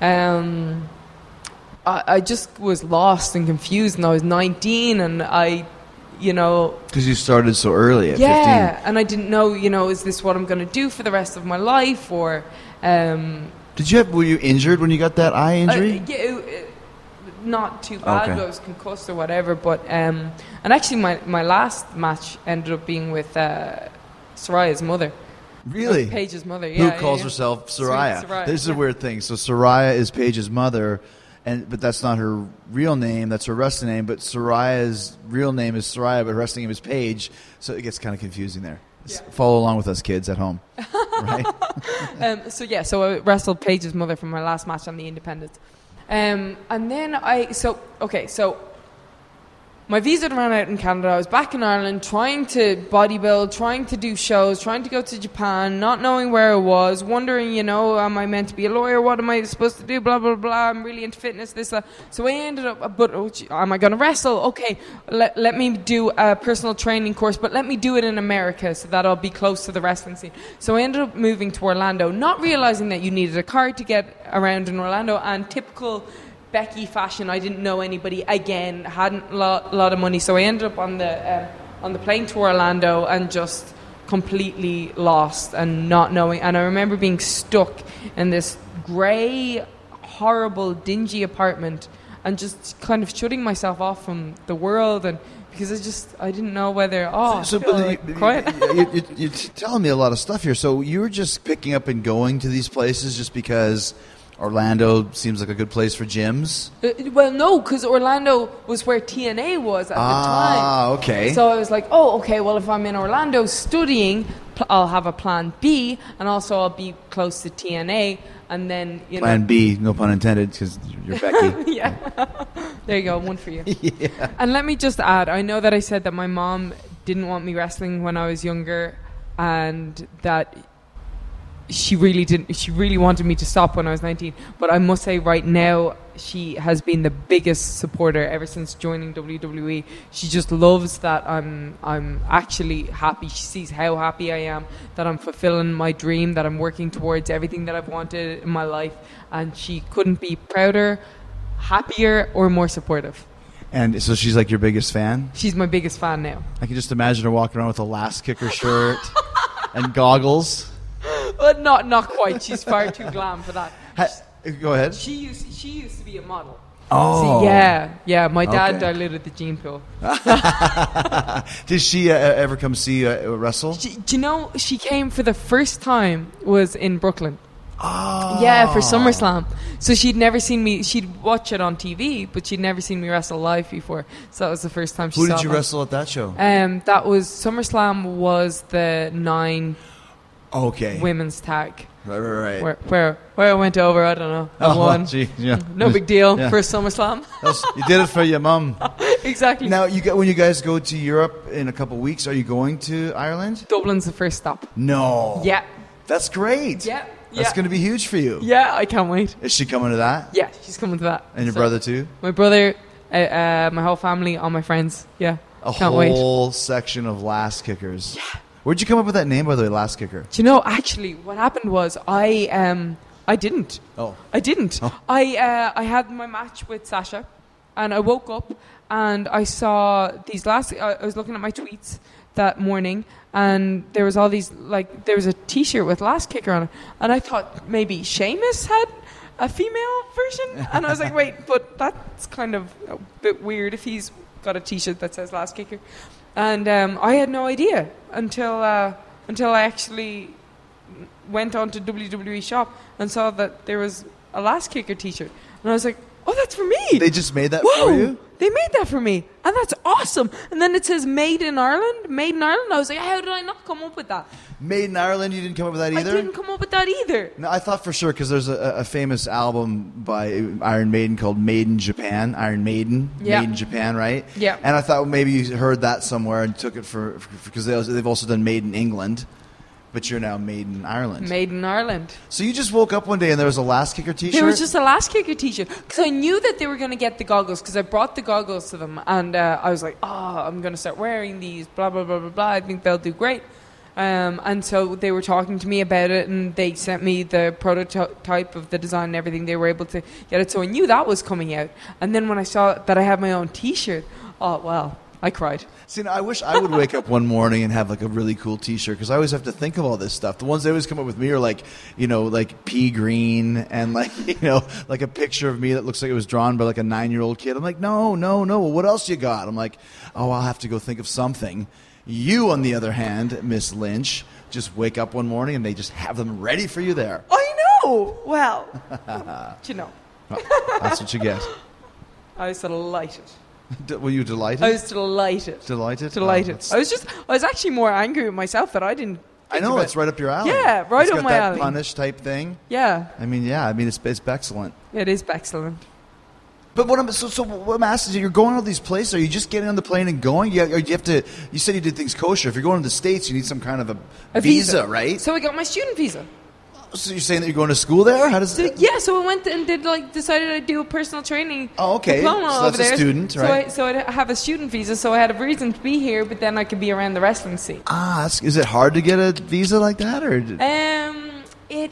um, I, I just was lost and confused. And I was nineteen, and I. You know, because you started so early at yeah, fifteen. and I didn't know, you know, is this what I'm going to do for the rest of my life, or, um, Did you have? Were you injured when you got that eye injury? uh, yeah, it- it- not too bad. Okay. I was concussed or whatever, but um, and actually, my my last match ended up being with uh, Soraya's mother. Really? With Paige's mother, Who yeah. calls yeah. herself Sweet Soraya? Soraya, This is a yeah. weird thing. So Soraya is Paige's mother, and but that's not her real name. That's her wrestling name. But Soraya's real name is Soraya, but her wrestling name is Paige. So it gets kind of confusing there. S- Yeah. Follow along with us, kids at home. Right? Um, so yeah, so I wrestled Paige's mother for my last match on the Independent, um, and then I so okay so my visa had ran out in Canada. I was back in Ireland trying to bodybuild, trying to do shows, trying to go to Japan, not knowing where I was, wondering, you know, am I meant to be a lawyer? What am I supposed to do? Blah, blah, blah. I'm really into fitness, this, that. So I ended up, but oh, gee, am I going to wrestle? Okay, let, let me do a personal training course, but let me do it in America so that I'll be close to the wrestling scene. So I ended up moving to Orlando, not realizing that you needed a car to get around in Orlando, and typical Becky fashion, I didn't know anybody. Again, hadn't a lot, lot of money, so I ended up on the uh, on the plane to Orlando and just completely lost and not knowing. And I remember being stuck in this grey, horrible, dingy apartment and just kind of shutting myself off from the world, and because I just I didn't know whether oh So, I feel but like you, quiet. you, you, you're telling me a lot of stuff here. So you were just picking up and going to these places just because Orlando seems like a good place for gyms? Uh, well, no, because Orlando was where T N A was at Ah, the time. okay. So I was like, oh, okay, well, if I'm in Orlando studying, pl- I'll have a plan B, and also I'll be close to T N A, and then, you Plan know. B, no pun intended, because you're Becky. Yeah. There you go, one for you. Yeah. And let me just add, I know that I said that my mom didn't want me wrestling when I was younger, and that she really didn't she really wanted me to stop when I was nineteen, but I must say right now she has been the biggest supporter ever since joining W W E. She just loves that I'm I'm actually happy. She sees how happy I am, that I'm fulfilling my dream, that I'm working towards everything that I've wanted in my life, and she couldn't be prouder, happier, or more supportive. And so she's like your biggest fan? She's my biggest fan now. I can just imagine her walking around with a last kicker shirt and goggles. But not not quite. She's far too glam for that. Ha- go ahead. She used she used to be a model. Oh. See, yeah, yeah. My dad Okay. diluted the gene pool. Did she uh, ever come see you uh, wrestle? She, do you know she came for the first time was in Brooklyn? Oh. Yeah, for SummerSlam. So she'd never seen me. She'd watch it on T V, but she'd never seen me wrestle live before. So that was the first time she Who saw did you me. wrestle at that show? Um, that was SummerSlam was the nine Okay. women's tag. Right, right, right. Where where where I went over, I don't know. I Oh, won. gee, yeah. No big deal Yeah. for SummerSlam. That's- you did it for your mum. Exactly. Now, you got, when you guys go to Europe in a couple weeks, are you going to Ireland? Dublin's the first stop. No. Yeah. That's great. Yeah. That's yeah. going to be huge for you. Yeah, I can't wait. Is she coming to that? Yeah, she's coming to that. And your So, brother too? My brother, uh, uh, my whole family, all my friends. Yeah. A Can't wait. whole section of last kickers. Yeah. Where'd you come up with that name, by the way, last kicker? Do you know, actually, what happened was I um I didn't. Oh. I didn't. Oh. I uh, I had my match with Sasha, and I woke up and I saw these last. I I was looking at my tweets that morning, and there was all these, like, there was a T-shirt with Last Kicker on it, and I thought maybe Sheamus had a female version, and I was like, wait, but that's kind of a bit weird if he's got a T-shirt that says Last Kicker, and um, I had no idea until uh, until I actually went on to W W E shop and saw that there was a Last Kicker T-shirt, and I was like, oh, that's for me. They just made that Whoa, for you? they made that for me, and that's awesome. And then it says Made in Ireland, Made in Ireland. I was like, how did I not come up with that? Made in Ireland, you didn't come up with that either? I didn't come up with that either. No, I thought for sure, because there's a, a famous album by Iron Maiden called Made in Japan. Iron Maiden, Yeah. Made in Japan, right? Yeah. And I thought maybe you heard that somewhere and took it for, because they also, they've also done Made in England, but you're now Made in Ireland. Made in Ireland. So you just woke up one day and there was a Last Kicker T-shirt? There was just a Last Kicker T-shirt because I knew that they were going to get the goggles because I brought the goggles to them, and uh, I was like, oh, I'm going to start wearing these, blah, blah, blah, blah, blah. I think they'll do great. Um, and so they were talking to me about it, and they sent me the prototype of the design and everything. They were able to get it, so I knew that was coming out. And then when I saw that I had my own T-shirt, oh, well, I cried. See, now, I wish I would wake up one morning and have like a really cool T-shirt, because I always have to think of all this stuff. The ones that always come up with me are like, you know, like pea green and like, you know, like a picture of me that looks like it was drawn by like a nine-year-old kid. I'm like, no, no, no. What else you got? I'm like, oh, I'll have to go think of something. You, on the other hand, Miss Lynch, just wake up one morning and they just have them ready for you there. I know. Well, you know, That's what you get. I was delighted. D- Were you delighted? I was delighted. delighted. Delighted. Oh, that's- I was just, I was actually more angry with myself that I didn't. I think know, of it's it. right up your alley. Yeah, right It's up got my that alley. punish type thing. Yeah, I mean, yeah, I mean, it's, it's excellent. it is excellent. But what I'm so so what I'm asking you, you're going to all these places. Are you just getting on the plane and going? You, or you have to. You said you did things kosher. If you're going to the States, you need some kind of a, A visa, right? So I got my student visa. So you're saying that you're going to school there? How does So, that? yeah, so I went and did like decided I'd do a personal training Oh, okay. diploma So over that's a there. student, so right? I, so I have a student visa, so I had a reason to be here, but then I could be around the wrestling scene. Ah, that's, is it hard to get a visa like that, or? Um, it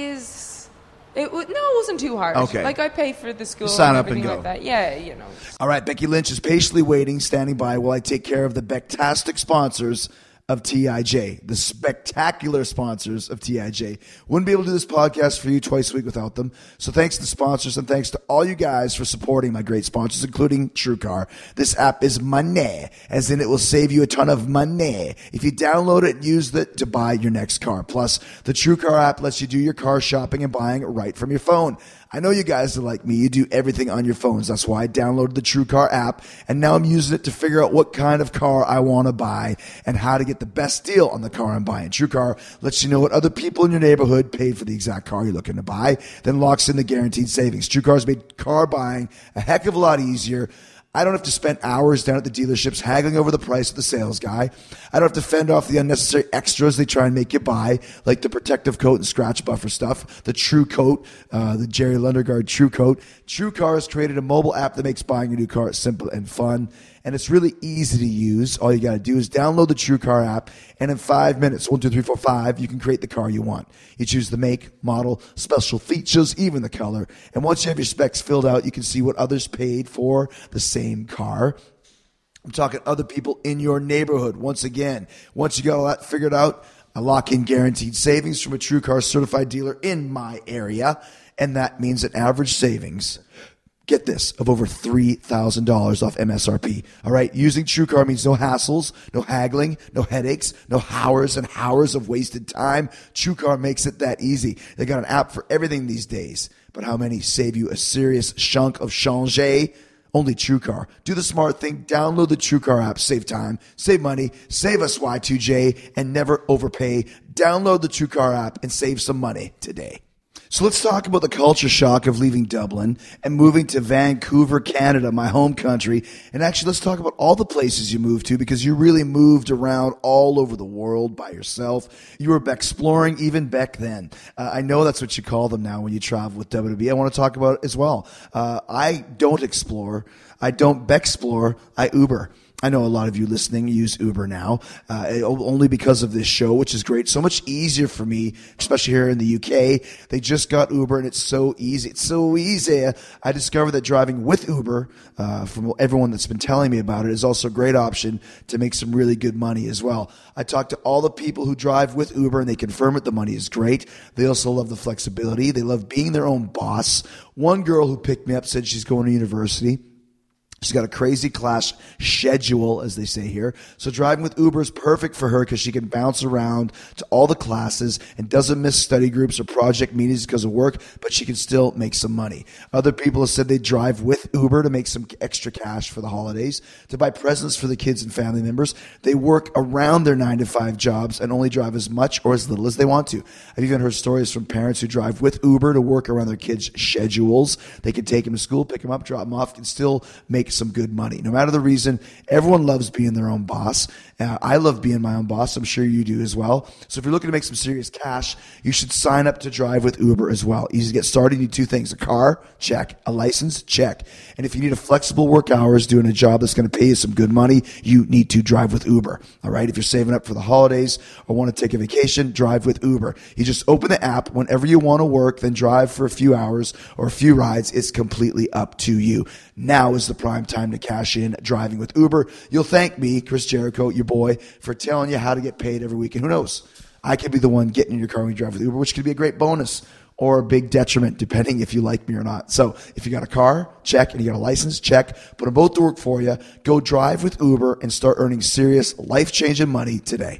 is. It w- no, it wasn't too hard. Okay. Like I pay for the school, Sign and up and everything go. like that. Yeah, you know. All right, Becky Lynch is patiently waiting, standing by while I take care of the Becktastic sponsors of T I J, the spectacular sponsors of T I J. Wouldn't be able to do this podcast for you twice a week without them. So thanks to the sponsors and thanks to all you guys for supporting my great sponsors, including TrueCar. This app is money, as in it will save you a ton of money if you download it and use it to buy your next car. Plus, the TrueCar app lets you do your car shopping and buying right from your phone. I know you guys are like me. You do everything on your phones. That's why I downloaded the TrueCar app, and now I'm using it to figure out what kind of car I want to buy and how to get the best deal on the car I'm buying. TrueCar lets you know what other people in your neighborhood paid for the exact car you're looking to buy, then locks in the guaranteed savings. TrueCar's made car buying a heck of a lot easier. I don't have to spend hours down at the dealerships haggling over the price with the sales guy. I don't have to fend off the unnecessary extras they try and make you buy, like the protective coat and scratch buffer stuff, the True Coat, uh, the Jerry Lundegaard True Coat. TrueCar has created a mobile app that makes buying a new car simple and fun, and it's really easy to use. All you got to do is download the TrueCar app, and in five minutes, one, two, three, four, five, you can create the car you want. You choose the make, model, special features, even the color. And once you have your specs filled out, you can see what others paid for the same car. I'm talking other people in your neighborhood. Once again, once you got all that figured out, I lock in guaranteed savings from a TrueCar certified dealer in my area, and that means an average savings, get this, of over three thousand dollars off M S R P. All right, using TrueCar means no hassles, no haggling, no headaches, no hours and hours of wasted time. TrueCar makes it that easy. They got an app for everything these days, but how many save you a serious chunk of change? Only TrueCar. Do the smart thing. Download the TrueCar app. Save time, save money, save us Y two J, and never overpay. Download the TrueCar app and save some money today. So let's talk about the culture shock of leaving Dublin and moving to Vancouver, Canada, my home country. And actually, let's talk about all the places you moved to, because you really moved around all over the world by yourself. You were exploring even back then. Uh, I know that's what you call them now when you travel with W W E. I want to talk about it as well. Uh, I don't explore. I don't Bexplore. I Uber. I know a lot of you listening use Uber now, uh, only because of this show, which is great. So much easier for me, especially here in the U K. They just got Uber, and it's so easy. It's so easy. I discovered that driving with Uber, uh, from everyone that's been telling me about it, is also a great option to make some really good money as well. I talked to all the people who drive with Uber, and they confirm it. The money is great. They also love the flexibility. They love being their own boss. One girl who picked me up said she's going to university. She's got a crazy class schedule, as they say here. So driving with Uber is perfect for her because she can bounce around to all the classes and doesn't miss study groups or project meetings because of work, but she can still make some money. Other people have said they drive with Uber to make some extra cash for the holidays, to buy presents for the kids and family members. They work around their nine to five jobs and only drive as much or as little as they want to. I've even heard stories from parents who drive with Uber to work around their kids' schedules. They can take them to school, pick them up, drop them off, and still make some good money. No matter the reason, everyone loves being their own boss. Uh, I love being my own boss. I'm sure you do as well. So if you're looking to make some serious cash, you should sign up to drive with Uber as well. Easy to get started. You need two things: a car, check; a license, check. And if you need a flexible work hours doing a job that's going to pay you some good money, you need to drive with Uber. All right. If you're saving up for the holidays or want to take a vacation, drive with Uber. You just open the app whenever you want to work, then drive for a few hours or a few rides. It's completely up to you. Now is the prime time to cash in driving with Uber. You'll thank me, Chris Jericho, your boy, for telling you how to get paid every week. And who knows, I could be the one getting in your car when you drive with Uber, which could be a great bonus or a big detriment, depending if you like me or not. So if you got a car, check, and you got a license, check. Put them both to work for you. Go drive with Uber and start earning serious, life-changing money today.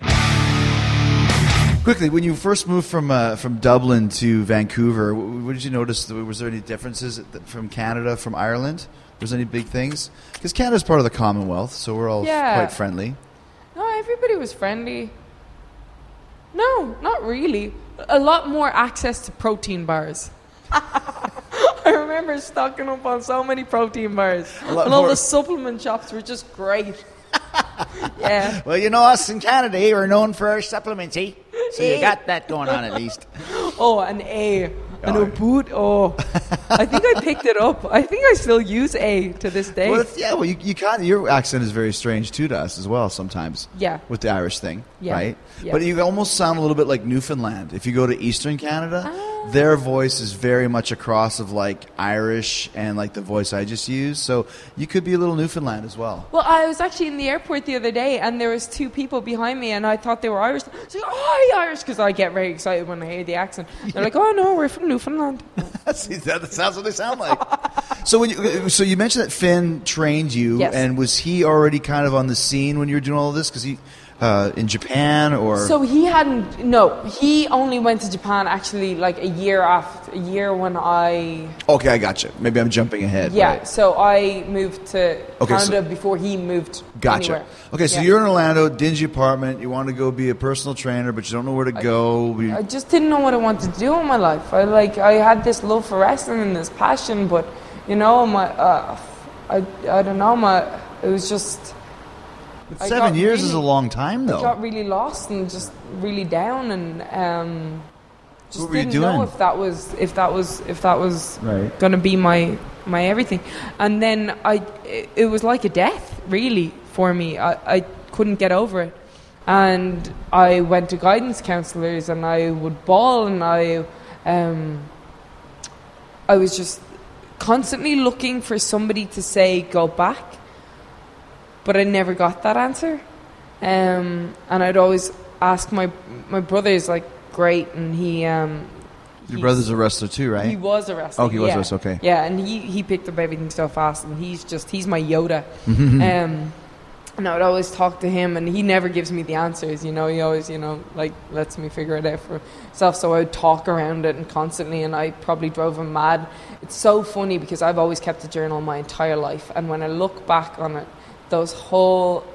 Quickly, when you first moved from uh, from Dublin to Vancouver, what, what did you notice? Was there any differences from Canada, from Ireland? Was there any big things? Because Canada's part of the Commonwealth, so we're all Yeah. quite friendly. No, everybody was friendly. No, not really. A lot more access to protein bars. I remember stocking up on so many protein bars. And lot all more- the supplement shops were just great. Yeah. Well, you know, us in Canada, we're known for our supplements, eh? So you got that going on at least. Oh, an A. And Oh. a boot. Oh. I think I picked it up. I think I still use A to this day. Well, it's, yeah, well, you, you kind your accent is very strange too to us as well sometimes. Yeah. With the Irish thing, Yeah. right? Yeah. But you almost sound a little bit like Newfoundland. If you go to Eastern Canada, Ah. their voice is very much a cross of like Irish and like the voice I just used. So you could be a little Newfoundland as well. Well, I was actually in the airport the other day, and there was two people behind me, and I thought they were Irish. I was like, "Oh, you're Irish," because I get very excited when I hear the accent. They're like, "Oh no, we're from Newfoundland." See, that sounds what they sound like. So when you, so you mentioned that Finn trained you, Yes. and was he already kind of on the scene when you were doing all of this? Because he uh, in Japan or So he hadn't. No, he only went to Japan actually like a year after a year when I. okay, I got you. Maybe I'm jumping ahead. Yeah, right. so I moved to Okay, so- Canada before he moved. Gotcha. Anywhere. Okay, so Yeah. you're in Orlando, dingy apartment. You want to go be a personal trainer, but you don't know where to go. You- I just didn't know what I wanted to do in my life. I like I had this love for wrestling and this passion, but you know my uh, I I don't know my it was just. I Seven got years is a really- long time, I though. got really lost and just really down and um, just What were you didn't know doing? if that was if that was if that was Right. gonna be my my everything. And then I it, it was like a death really for me. I, I couldn't get over it, and I went to guidance counselors and I would bawl and I um, I was just constantly looking for somebody to say go back. But I never got that answer. Um, and I'd always ask my my brother's like great, and he um, Your he's- brother's a wrestler too, right? he was a wrestler. Oh, he was yeah. a wrestler, okay. Yeah, and he, he picked up everything so fast, and he's just he's my Yoda. um, and I would always talk to him, and he never gives me the answers. You know, he always you know like lets me figure it out for himself. So I would talk around it and constantly, and I probably drove him mad. It's so funny because I've always kept a journal my entire life, and when I look back on it, those whole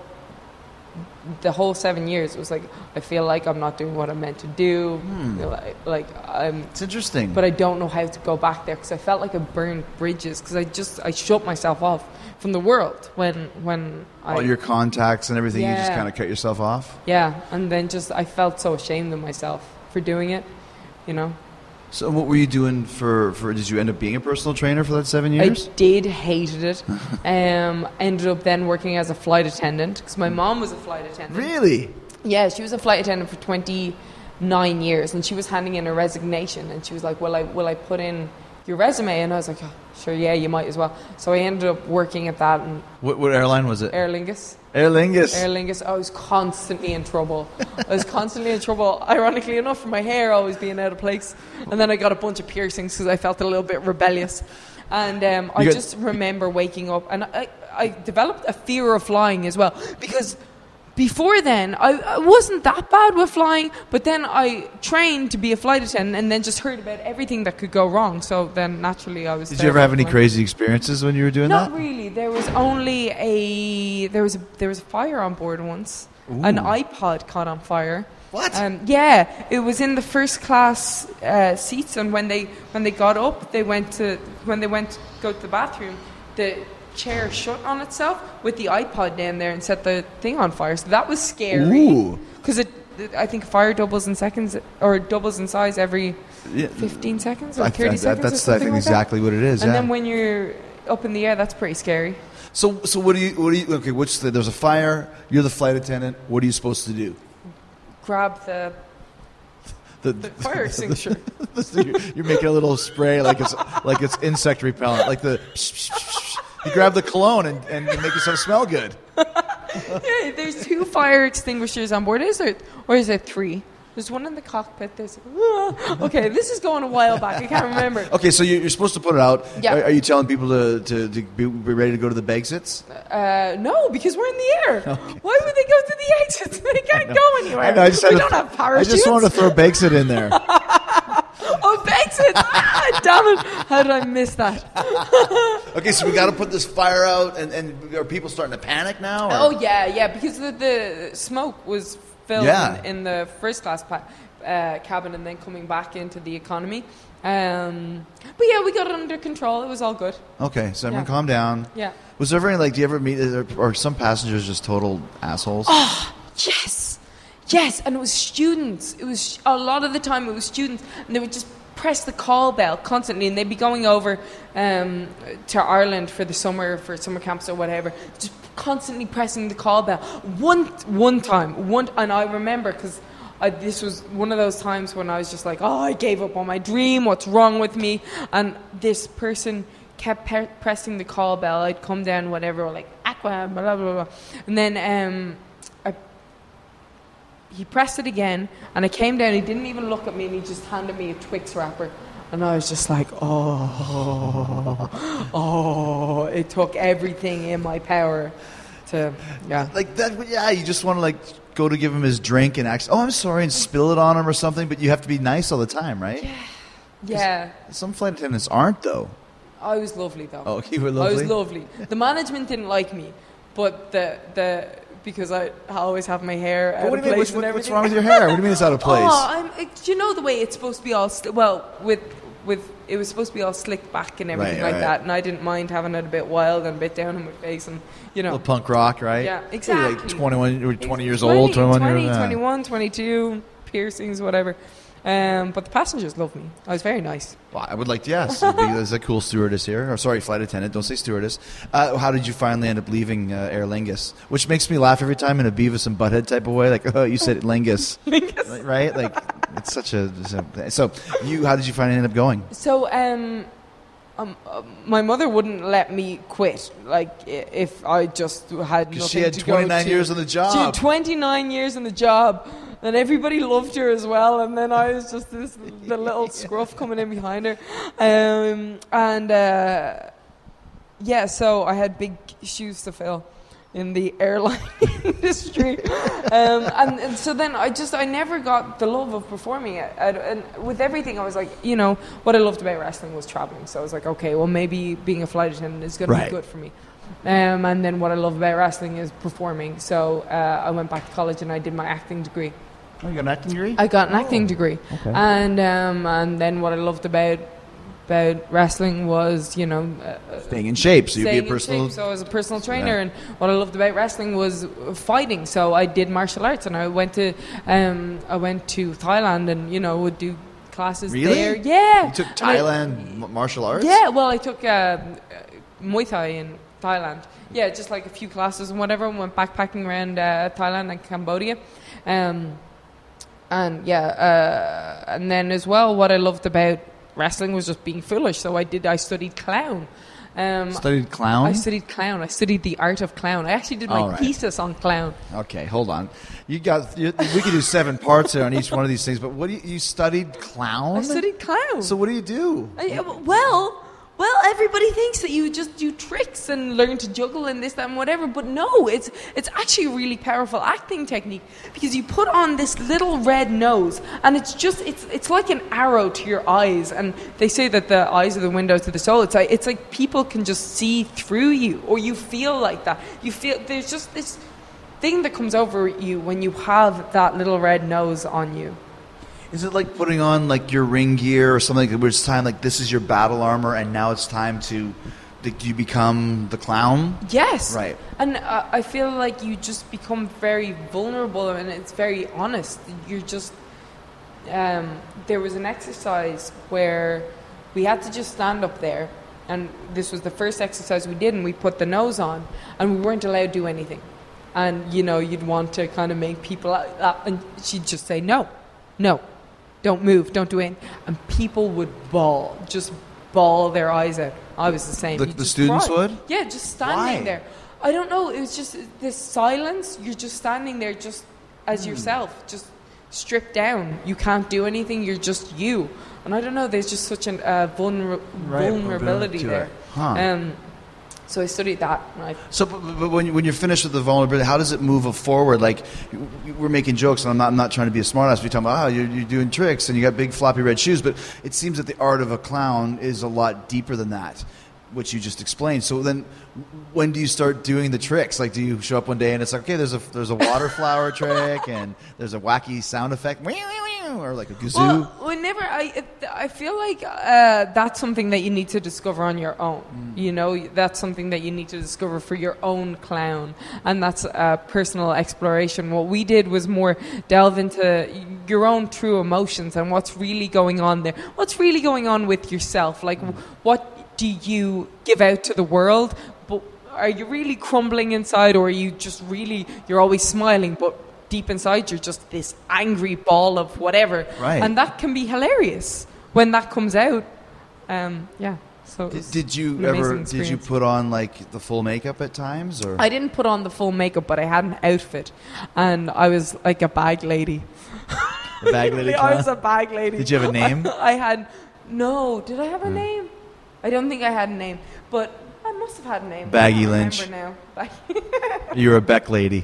the whole seven years it was like I feel like I'm not doing what I'm meant to do. Like, like I'm It's interesting. but I don't know how to go back there because I felt like I burned bridges because I just I shut myself off from the world when when I all your contacts and everything, you just Yeah. kind of cut yourself off. yeah and then just I felt so ashamed of myself for doing it, you know. So what were you doing for, for did you end up being a personal trainer for that seven I years? did hated it. um, ended up then working as a flight attendant because my mom was a flight attendant. Really? Yeah, she was a flight attendant for twenty-nine years, and she was handing in her resignation, and she was like, "Will I, will I put in your resume?" And I was like, oh, "Sure, yeah, you might as well." So I ended up working at that and What, what airline was it? Aer Lingus. Aer Lingus. Aer Lingus. I was constantly in trouble. I was constantly in trouble. Ironically enough, for my hair always being out of place, and then I got a bunch of piercings because I felt a little bit rebellious. And um, I got- just remember waking up, and I, I developed a fear of flying as well because. Before then, I, I wasn't that bad with flying, but then I trained to be a flight attendant and then just heard about everything that could go wrong. So then naturally I was Did you ever have any terrified. crazy experiences when you were doing Not that? really. There was only a there was a there was a fire on board once. An iPod caught on fire. What? Um, yeah, it was in the first class uh, seats, and when they when they got up, they went to when they went to go to the bathroom, the chair shut on itself with the iPod down there and set the thing on fire. So that was scary. Ooh. Because it, it, I think fire doubles in seconds or doubles in size every Yeah. fifteen seconds or I- thirty that- seconds. or that's I something think like that. exactly what it is. And yeah. then when you're up in the air, that's pretty scary. so so what do you what do you okay? What's the, there's a fire. You're the flight attendant. What are you supposed to do? Grab the, The, the fire extinguisher. you're, you're making a little spray like it's like it's insect repellent, like the. You grab the cologne and, and make yourself smell good. Yeah, there's two fire extinguishers on board. Is there, or is there three? There's one in the cockpit. There's ah. Okay. This is going a while back. I can't remember. Okay, so you're, you're supposed to put it out. Yeah. Are, are you telling people to, to, to be, be ready to go to the beg sits? Uh, no, because we're in the air. Why would they go to the exits? They can't go anywhere. I know. I just we had don't to, have I parachutes. just wanted to throw beg sit in there. Oh, exits! Ah, damn it! How did I miss that? Okay, so we got to put this fire out, and, and are people starting to panic now? or- Oh yeah, yeah. Because the, the smoke was filled Yeah. in, in the first class pa- uh, cabin, and then coming back into the economy. Um, but yeah, we got it under control. It was all good. Okay, so everyone Yeah. calm down. Yeah. Was there ever any, like, do you ever meet, or some passengers just total assholes? Oh, yes. Yes, and it was students. It was a lot of the time it was students, and they would just press the call bell constantly, and they'd be going over um, to Ireland for the summer, for summer camps or whatever, just constantly pressing the call bell. One one time, one, and I remember because this was one of those times when I was just like, oh, I gave up on my dream. What's wrong with me? And this person kept pe- pressing the call bell. I'd come down, whatever, like Aqua, blah blah blah, and then um, I. He pressed it again, and I came down. He didn't even look at me, and he just handed me a Twix wrapper. And I was just like, oh, oh. It took everything in my power to, yeah. Like that, yeah, you just want to, like, go to give him his drink and act, oh, I'm sorry, and spill it on him or something, but you have to be nice all the time, right? Yeah. Yeah. Some flight attendants aren't, though. I was lovely, though. Oh, you were lovely? I was lovely. The management didn't like me, but the the... because I always have my hair out But what of do you mean? place What's, and what's everything. wrong with your hair? What do you mean it's out of place? Oh, I'm, it, do you know the way it's supposed to be all... St- well, with with it was supposed to be all slicked back and everything Right, like right. that, and I didn't mind having it a bit wild and a bit down on my face, and you know. A little punk rock, right? Yeah, You're exactly. like twenty-one, or twenty years twenty, old, twenty-one twenty, years old. twenty-one, twenty-two, piercings, whatever. Um, but the passengers loved me. I was very nice. Well, I would like to, yes. It'd be- There's a cool stewardess here. Or, sorry, flight attendant. Don't say stewardess. Uh, how did you finally end up leaving uh, Aer Lingus? Which makes me laugh every time in a Beavis and Butthead type of way. Like, oh, you said Lingus. Lingus. Right? Like, it's such a... So, you, how did you finally end up going? So, um, um, uh, my mother wouldn't let me quit. Like, i- if I just had nothing 'Cause she had to go twenty-nine to. years on the job. She had twenty-nine years on the job, and everybody loved her as well. And then I was just this the little scruff coming in behind her, um, and uh, yeah. So I had big shoes to fill in the airline industry, um, and, and so then I just I never got the love of performing it. And, and with everything, I was like, you know, what I loved about wrestling was traveling. So I was like, okay, well maybe being a flight attendant is going to Right. be good for me. Um, and then what I love about wrestling is performing. So uh, I went back to college and I did my acting degree. Oh, you got an acting degree? I got an acting degree, okay. and um, and then what I loved about about wrestling was, you know, uh, Staying in shape, so you'd be staying a in personal... shape. So I was a personal trainer, Yeah. and what I loved about wrestling was fighting. So I did martial arts, and I went to um, I went to Thailand, and you know would do classes Really? there. Yeah, You took And I- Thailand m- martial arts? yeah, well, I took uh, uh, Muay Thai in Thailand. Yeah, just like a few classes and whatever, and went backpacking around uh, Thailand and Cambodia. Um, and yeah, uh, and then as well, what I loved about wrestling was just being foolish. So I did, I studied clown. Um, Studied clown? I studied clown. I studied the art of clown. I actually did my All right. thesis on clown. Okay, hold on. You got. You, we could do seven parts there on each one of these things, but what do you, you studied clown? I studied clown. So what do you do? I, well, well, everybody thinks that you just do tricks and learn to juggle and this, that, and whatever. But no, it's it's actually a really powerful acting technique because you put on this little red nose, and it's just it's it's like an arrow to your eyes. And they say that the eyes are the windows to the soul. It's like it's like people can just see through you, or you feel like that. You feel there's just this thing that comes over you when you have that little red nose on you. Is it like putting on like your ring gear or something where it's time like this is your battle armor and now it's time to that you become the clown? Yes. Right. And uh, I feel like you just become very vulnerable, and it's very honest. You're just. Um, there was an exercise where we had to just stand up there, and this was the first exercise we did, and we put the nose on, and we weren't allowed to do anything. And you know, you'd want to kind of make people, uh, and she'd just say no, no. Don't move, don't do it. And people would bawl, just bawl their eyes out. I was the same. The- You the just students cried. would? Yeah, just standing Why? there. I don't know. It was just this silence. You're just standing there just as Hmm. yourself, just stripped down. You can't do anything. You're just you. And I don't know. There's just such a uh, vulner- Right, vulnerability to there. it. Huh. Um, so I studied that. And I So, but, but when, you, when you're finished with the vulnerability, how does it move forward? Like, you- we're making jokes, and I'm not, I'm not trying to be a smartass. We're talking about, oh, you're, you're doing tricks, and you got big floppy red shoes, but it seems that the art of a clown is a lot deeper than that, which you just explained. So then, when do you start doing the tricks? Like, do you show up one day and it's like, okay, there's a there's a water flower trick, and there's a wacky sound effect, or like a kazoo? Well, whenever I, it- I feel like uh, that's something that you need to discover on your own. Mm. You know, that's something that you need to discover for your own clown, and that's uh, personal exploration. What we did was more delve into your own true emotions and what's really going on there. What's really going on with yourself? Like, Mm. what do you give out to the world? But are you really crumbling inside, or are you just really, you're always smiling, but deep inside you're just this angry ball of whatever? Right. And that can be hilarious when that comes out. Um, yeah. So it Did, was did you an ever? amazing Did you experience. put on like the full makeup at times, or I didn't put on the full makeup, but I had an outfit, and I was like a bag lady. the bag lady? I was a clown? bag lady. Did you have a name? I had no. Did I have a name? I don't think I had a name, but I must have had a name. Baggy I can't Lynch. remember now. You're a Beck lady.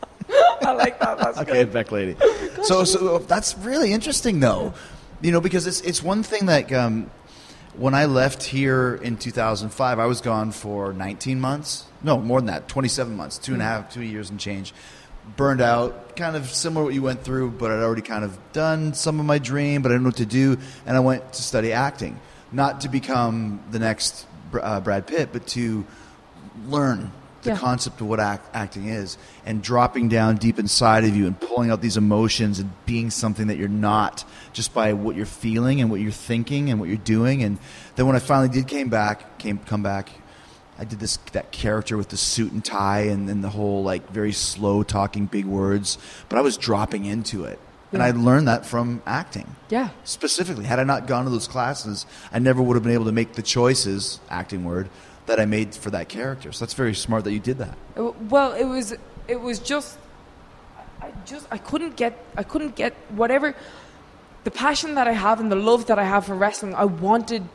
I like that. That's Okay, good. Beck lady. So, so that's really interesting, though. You know, because it's it's one thing that um, when I left here in two thousand five, I was gone for nineteen months. No, more than that, twenty-seven months, two and a half, two years and change. Burned out, kind of similar to what you went through, but I'd already kind of done some of my dream, but I didn't know what to do, and I went to study acting, not to become the next uh, Brad Pitt, but to learn the Yeah. concept of what act, acting is, and dropping down deep inside of you and pulling out these emotions and being something that you're not, just by what you're feeling and what you're thinking and what you're doing. And then when I finally did came back, came come back, I did this that character with the suit and tie and, and the whole like very slow talking big words, but I was dropping into it. And Yeah. I learned that from acting. Yeah. Specifically, had I not gone to those classes, I never would have been able to make the choices, acting word, that I made for that character. So that's very smart that you did that. Uh, Well, it was it was just I just I couldn't get I couldn't get whatever the passion that I have and the love that I have for wrestling. I wanted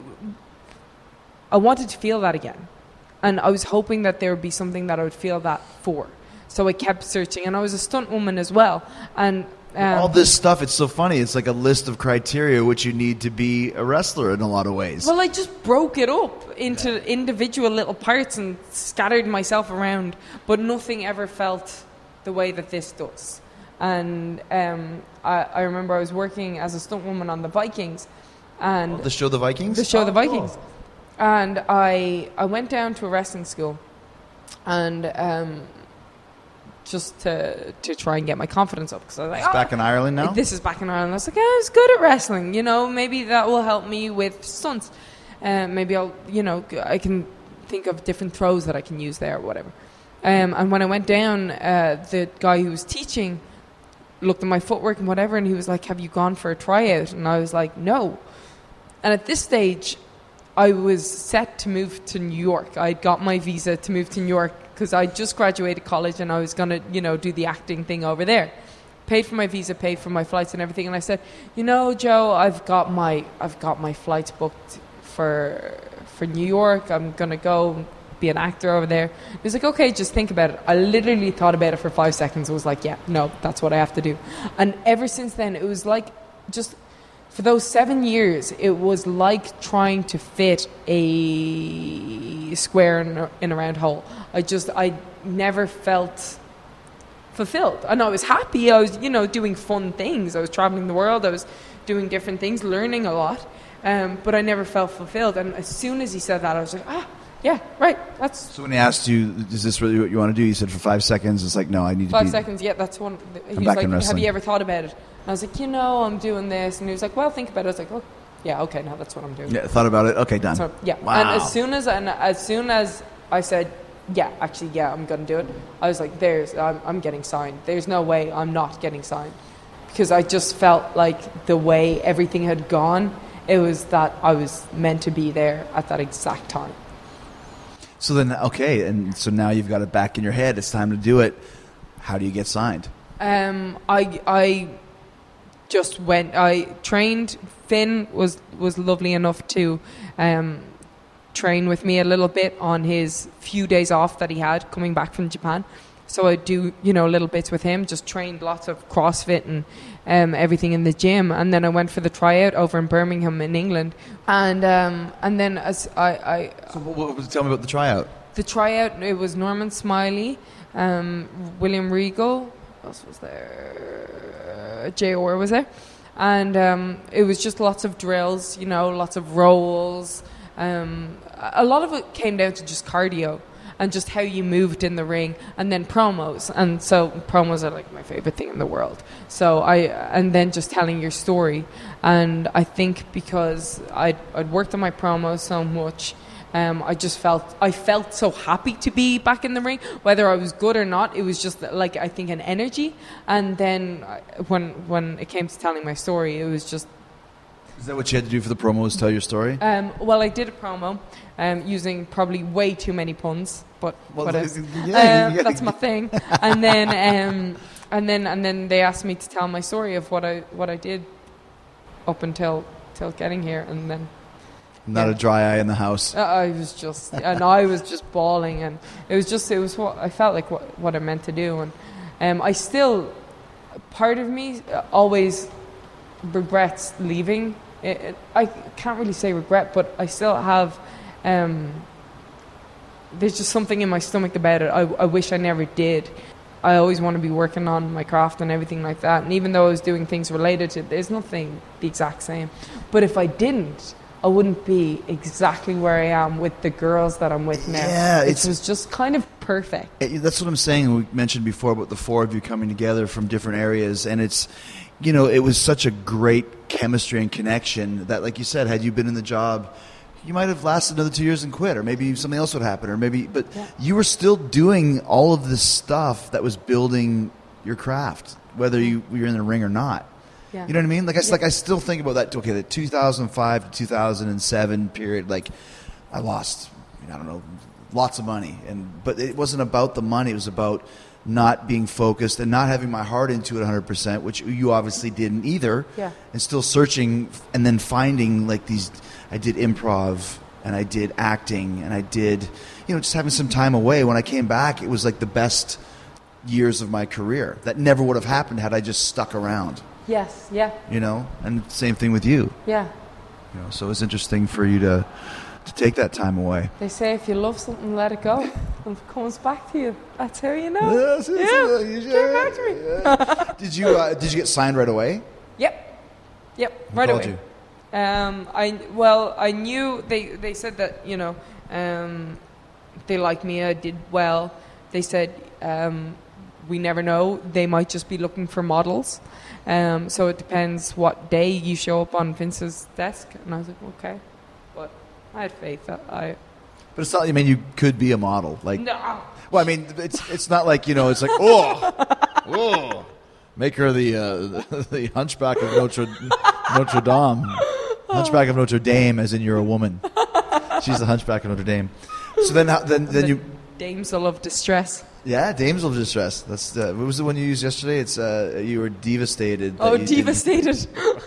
I wanted to feel that again, and I was hoping that there would be something that I would feel that for. So I kept searching, and I was a stunt woman as well, and. Um, All this stuff, it's so funny. It's like a list of criteria which you need to be a wrestler in a lot of ways. Well, I just broke it up into individual little parts and scattered myself around, but nothing ever felt the way that this does. And um, I, I remember I was working as a stunt woman on the Vikings, and the show The Vikings? the show Oh, The Vikings, and I I went down to a wrestling school, and um, just to to try and get my confidence up, because I was like, It's "Oh, back in Ireland now? this is back in Ireland." I was like, "Yeah, I was good at wrestling. You know, maybe that will help me with stunts. Uh, maybe I'll, you know, I can think of different throws that I can use there or whatever." Um, and when I went down, uh, the guy who was teaching looked at my footwork and whatever, and he was like, "Have you gone for a tryout?" And I was like, "No." And at this stage, I was set to move to New York. I'd got my visa to move to New York because I just graduated college and I was going to, you know, do the acting thing over there. Paid for my visa, paid for my flights and everything. And I said, "You know, Joe, I've got my I've got my flights booked for for New York. I'm going to go be an actor over there." He was like, "Okay, just think about it." I literally thought about it for five seconds. I was like, "Yeah, no, that's what I have to do." And ever since then, it was like just for those seven years, it was like trying to fit a square in a, in a round hole. I just, I never felt fulfilled. And I was happy. I was, you know, doing fun things. I was traveling the world. I was doing different things, learning a lot. Um, but I never felt fulfilled. And as soon as he said that, I was like, ah, yeah, right. That's So when he asked you, is this really what you want to do? You said for five seconds. It's like, no, I need to five be... seconds. Yeah, that's one. He I'm was back like, in "Have wrestling." you ever thought about it?" And I was like, "You know, I'm doing this." And he was like, "Well, think about it." I was like, "Oh, yeah, okay, now that's what I'm doing." Yeah, thought about it. Okay, done. So, yeah. Wow. And as soon as and as soon as I said, "Yeah, actually, yeah, I'm going to do it," I was like, "There's, I'm, I'm getting signed. There's no way I'm not getting signed," because I just felt like the way everything had gone, it was that I was meant to be there at that exact time. So then, okay, and so now you've got it back in your head. It's time to do it. How do you get signed? Um, I I just went. I trained. Finn was was lovely enough to um, train with me a little bit on his few days off that he had coming back from Japan. So I do, you know, little bits with him. Just trained lots of CrossFit and um, everything in the gym, and then I went for the tryout over in Birmingham in England, and um, and then as I, I So what, what was, tell me about the tryout. the tryout, it was Norman Smiley, um, William Regal, who else was there? Jay Orr was there. and um, it was just lots of drills, you know, lots of rolls. Um, a lot of it came down to just cardio and just how you moved in the ring, and then promos. And so promos are like my favorite thing in the world. So I, and then just telling your story. And I think because I'd, I'd worked on my promos so much, um, I just felt, I felt so happy to be back in the ring, whether I was good or not. It was just like, I think, an energy. And then when, when it came to telling my story, it was just, Is that what you had to do for the promos, tell your story? Um, well, I did a promo um, using probably way too many puns, but Well, whatever. yeah, Um, you gotta- that's my thing. And then, um, and then, and then they asked me to tell my story of what I what I did up until till getting here, and then Not yeah. a dry eye in the house. uh, I was just, and I was just bawling, and it was just, it was what I felt like what what I meant to do, and um, I still, part of me always regrets leaving. It, it, I can't really say regret, but I still have. Um, there's just something in my stomach about it. I, I wish I never did. I always want to be working on my craft and everything like that. And even though I was doing things related to it, there's nothing the exact same. But if I didn't, I wouldn't be exactly where I am with the girls that I'm with now. Yeah, it it's- was just kind of perfect. It- that's what I'm saying. We mentioned before about the four of you coming together from different areas, and it's, you know, it was such a great chemistry and connection that, like you said, had you been in the job, you might have lasted another two years and quit, or maybe something else would happen, or maybe, but Yeah. you were still doing all of this stuff that was building your craft, whether you were in the ring or not. Yeah. You know what I mean? Like I, Yeah. like I still think about that. Okay, the two thousand five to two thousand seven period. Like I lost, I don't know, lots of money, and but it wasn't about the money. It was about not being focused and not having my heart into it one hundred percent, which you obviously didn't either. Yeah. And still searching, and then finding like these. I did improv, and I did acting, and I did, you know, just having some time away. When I came back, it was like the best years of my career. That never would have happened had I just stuck around. Yes, yeah, You know, and same thing with you. yeah. You know, so it's interesting for you to to take that time away. They say if you love something, let it go. And it comes back to you. That's how you know. Yes, yes, yeah. yes, It came back to me. Did you uh, did you get signed right away? Yep. Yep. Who Right called away. you? Um, I well, I knew they. They said that you know, um, they liked me. I did well. They said um, we never know. They might just be looking for models. Um, so it depends what day you show up on Vince's desk. And I was like, okay, but I had faith that I. But it's not. I mean, you could be a model. Like, No. well, I mean, it's it's not like, you know. It's like, oh, oh, make her the uh, the, the Hunchback of Notre Notre Dame, Hunchback of Notre Dame, as in you're a woman. She's the Hunchback of Notre Dame. So then, how, then then the you. damsel of distress. Yeah, damsel of distress. That's the, what was the one you used yesterday? It's uh, you were devastated. that Oh, you didn't- devastated.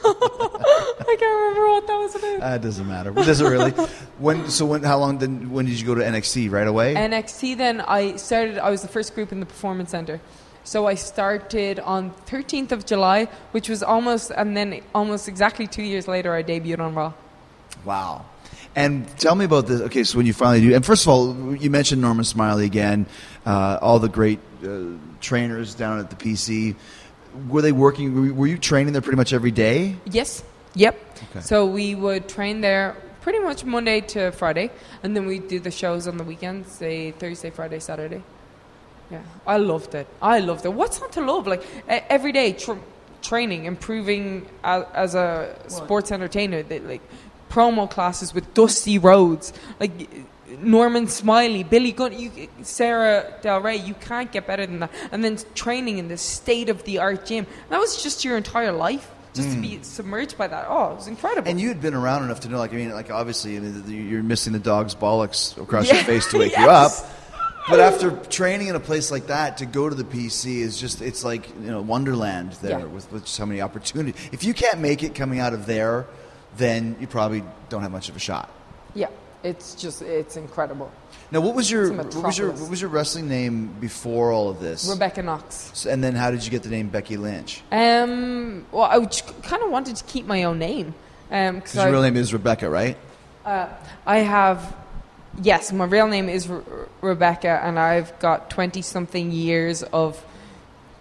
I can't remember what that was about. Uh, it doesn't matter. It doesn't really. When so when how long then when did you go to N X T right away? N X T then I started, I was the first group in the Performance Center. So I started on thirteenth of July, which was almost, and then almost exactly two years later I debuted on Raw. Wow. And tell me about this. Okay, so when you finally do, and first of all, you mentioned Norman Smiley again, uh, all the great uh, trainers down at the P C. Were they working? Were you- were you training there pretty much every day? Yes. Yep. Okay. So we would train there pretty much Monday to Friday, and then we'd do the shows on the weekends, say Thursday, Friday, Saturday. Yeah, I loved it. I loved it. What's not to love? Like e- every day, tr- training, improving as, as a sports entertainer. They, like promo classes with Dusty Rhodes, like Norman Smiley, Billy Gunn, you, Sarah Del Rey. You can't get better than that. And then training in the state of the art gym. That was just your entire life. Just to be submerged by that. Oh, it was incredible. And you had been around enough to know, like, I mean, like, obviously, I mean, you're missing the dog's bollocks across Yeah. your face to wake you Yes. up. But after training in a place like that, to go to the P C is just, it's like, you know, wonderland there Yeah. with, with so many opportunities. If you can't make it coming out of there, then you probably don't have much of a shot. Yeah, it's just, it's incredible. Now, what was your It's a what was your metropolis. what was your wrestling name before all of this? Rebecca Knox. So- and then how did you get the name Becky Lynch? Um, well, I kind of wanted to keep my own name. Um, Because your real name is Rebecca, right? Uh, I have, yes, my real name is Re- Rebecca, and I've got twenty-something years of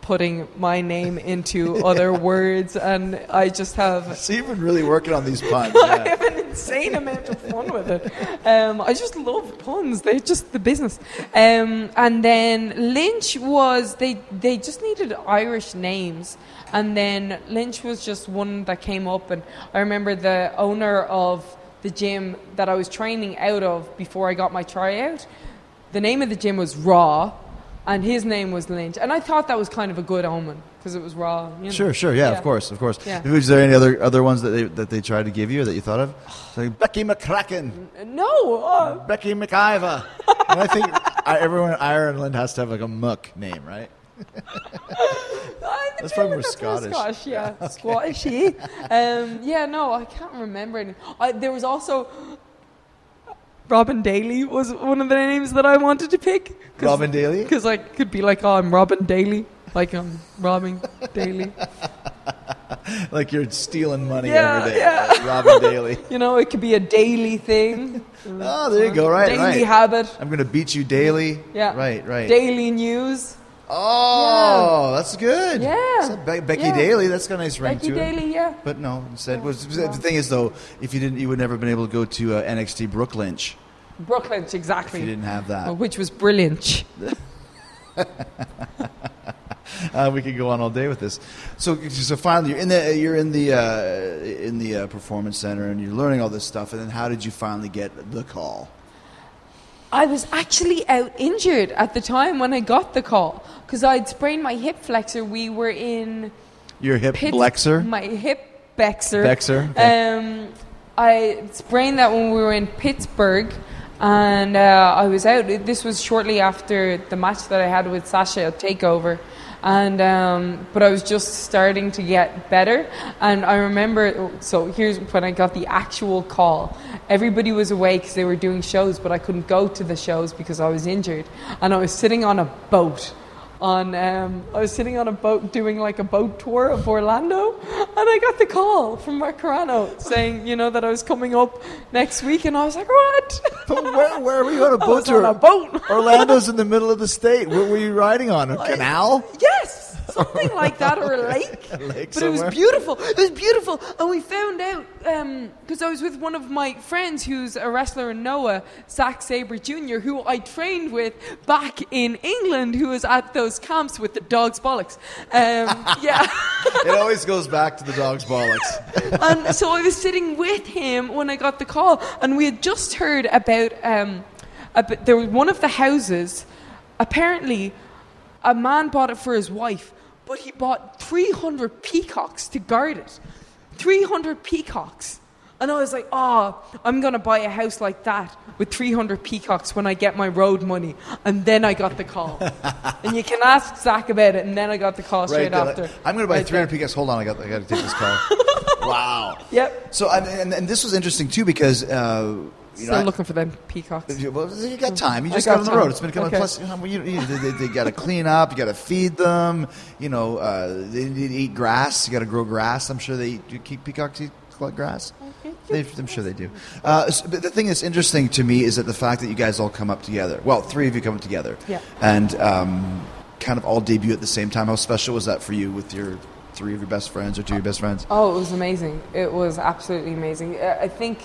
putting my name into other words, and I just have So you've been really working on these puns. I Yeah. have an insane amount of fun with it. Um, I just love puns. They're just the business. Um, and then Lynch was they they just needed Irish names, and then Lynch was just one that came up. And I remember the owner of the gym that I was training out of before I got my tryout. The name of the gym was Raw, and his name was Lynch. And I thought that was kind of a good omen because it was Raw. You know? Sure, sure, yeah, of course, of course. Yeah. Was there any other other ones that they that they tried to give you or that you thought of? Like Becky McCracken, No. Uh, Becky McIva. And I think I, everyone in Ireland has to have like a muck name, right? That's probably more Scottish. Scottish, yeah. Scottishy. Um, yeah, no, I can't remember any. I, there was also Robin Daly was one of the names that I wanted to pick. Robin Daly? Because I could be like, oh, I'm Robin Daly. Like I'm robbing Daly. Like you're stealing money Yeah, every day. yeah. Like Robin Daly. You know, it could be a daily thing. Oh, there you go. Right, Daily right. habit. I'm gonna beat you daily. Yeah. Right, right. Daily news. Oh, that's good. Yeah. So Be- Becky Yeah. Daly. That's got a nice ring Becky to it. Daly, yeah. But no, instead was the thing is though, if you didn't, you would never have been able to go to uh, N X T Brooke Lynch Brooklyn, if exactly. you didn't have that. Uh, Which was brilliant. Uh, we could go on all day with this. So, so finally, you're in the you're in the uh, in the uh, performance center, and you're learning all this stuff. And then, how did you finally get the call? I was actually out injured at the time when I got the call because I'd sprained my hip flexor. We were in Your hip Pitts- flexor, My hip bexor. Bexer, okay. Um, I sprained that when we were in Pittsburgh, and uh, I was out. This was shortly after the match that I had with Sasha at Takeover. And um, but I was just starting to get better, and I remember. So here's when I got the actual call. Everybody was away because they were doing shows, but I couldn't go to the shows because I was injured, and I was sitting on a boat. On um, I was sitting on a boat doing like a boat tour of Orlando, and I got the call from Mark Carano saying, you know, that I was coming up next week, and I was like, what? But where, where were you on a I boat was tour? on a boat. Orlando's in the middle of the state. What were you riding on? A canal? Yes, something like that, or a lake. A lake but it was somewhere? beautiful. It was beautiful, and we found out because I was with one of my friends who's a wrestler in Noah, Zack Sabre Junior, who I trained with back in England, who was at those camps with the dog's bollocks. Um, yeah. It always goes back to the dog's bollocks. And so I was sitting with him when I got the call, and we had just heard about, um, about there was one of the houses. Apparently, a man bought it for his wife, but he bought three hundred peacocks to guard it. three hundred peacocks. And I was like, oh, I'm going to buy a house like that with three hundred peacocks when I get my road money. And then I got the call. And you can ask Zach about it, and then I got the call straight then. after. I'm going to buy Right three hundred there. peacocks. Hold on, I got I got to take this call. Wow. Yep. So, I mean, and, and this was interesting too because uh, you Still know, I- looking for them peacocks. You- Well, you got time. You I just got got on the time. road. It's been coming. Okay. Plus, you know, you, you, they, they got to clean up. You got to feed them. You know, uh, they need to eat grass. You got to grow grass. I'm sure they eat. Do you keep peacocks eat collect grass? They, I'm sure they do. Uh, so, but the thing that's interesting to me is that the fact that you guys all come up together. Well, three of you come up together. Yeah. And um, kind of all debut at the same time. How special was that for you with your three of your best friends or two of your best friends? Oh, it was amazing. It was absolutely amazing. Uh, I think,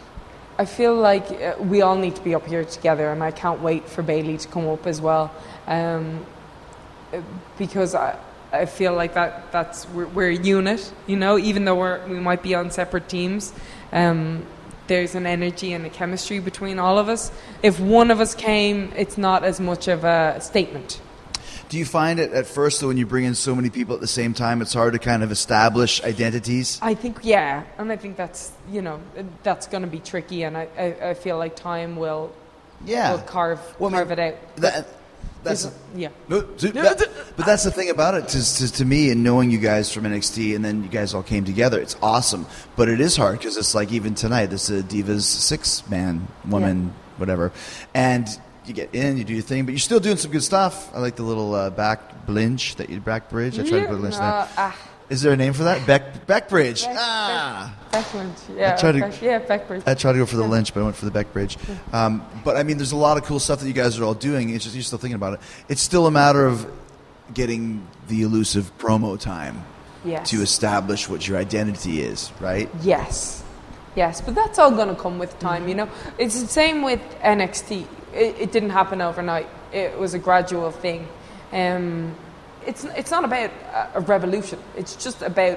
I feel like uh, we all need to be up here together, and I can't wait for Bailey to come up as well, um, uh, because I, I feel like that that's we're, we're a unit, you know, even though we're, we might be on separate teams. Um, there's an energy and a chemistry between all of us. If one of us came, it's not as much of a statement. Do you find it at first, though, when you bring in so many people at the same time, it's hard to kind of establish identities? I think, yeah, and I think that's, you know, that's going to be tricky, and I, I, I feel like time will, Yeah. will carve, Well, I mean, carve it out. That, that's yeah. No, to- that- but that's the thing about it, to, to, to me, and knowing you guys from N X T, and then you guys all came together, it's awesome. But it is hard, because it's like even tonight, it's a Divas six-man, woman, whatever. And you get in, you do your thing, but you're still doing some good stuff. I like the little uh, back blinch, that you back bridge. I tried to put a lynch uh, there. ah, Is there a name for that? Beck, back bridge. Beck- ah. Beckland, yeah. I tried to- Beck, yeah, Beckbridge. I tried to go for the lynch, but I went for the Beck Bridge. Um, but I mean, there's a lot of cool stuff that you guys are all doing. It's just you're still thinking about it. It's still a matter of getting the elusive promo time Yes. to establish what your identity is, right? Yes. Yes, but that's all going to come with time, you know. It's the same with N X T. It, it didn't happen overnight. It was a gradual thing. Um, it's it's not about a, a revolution. It's just about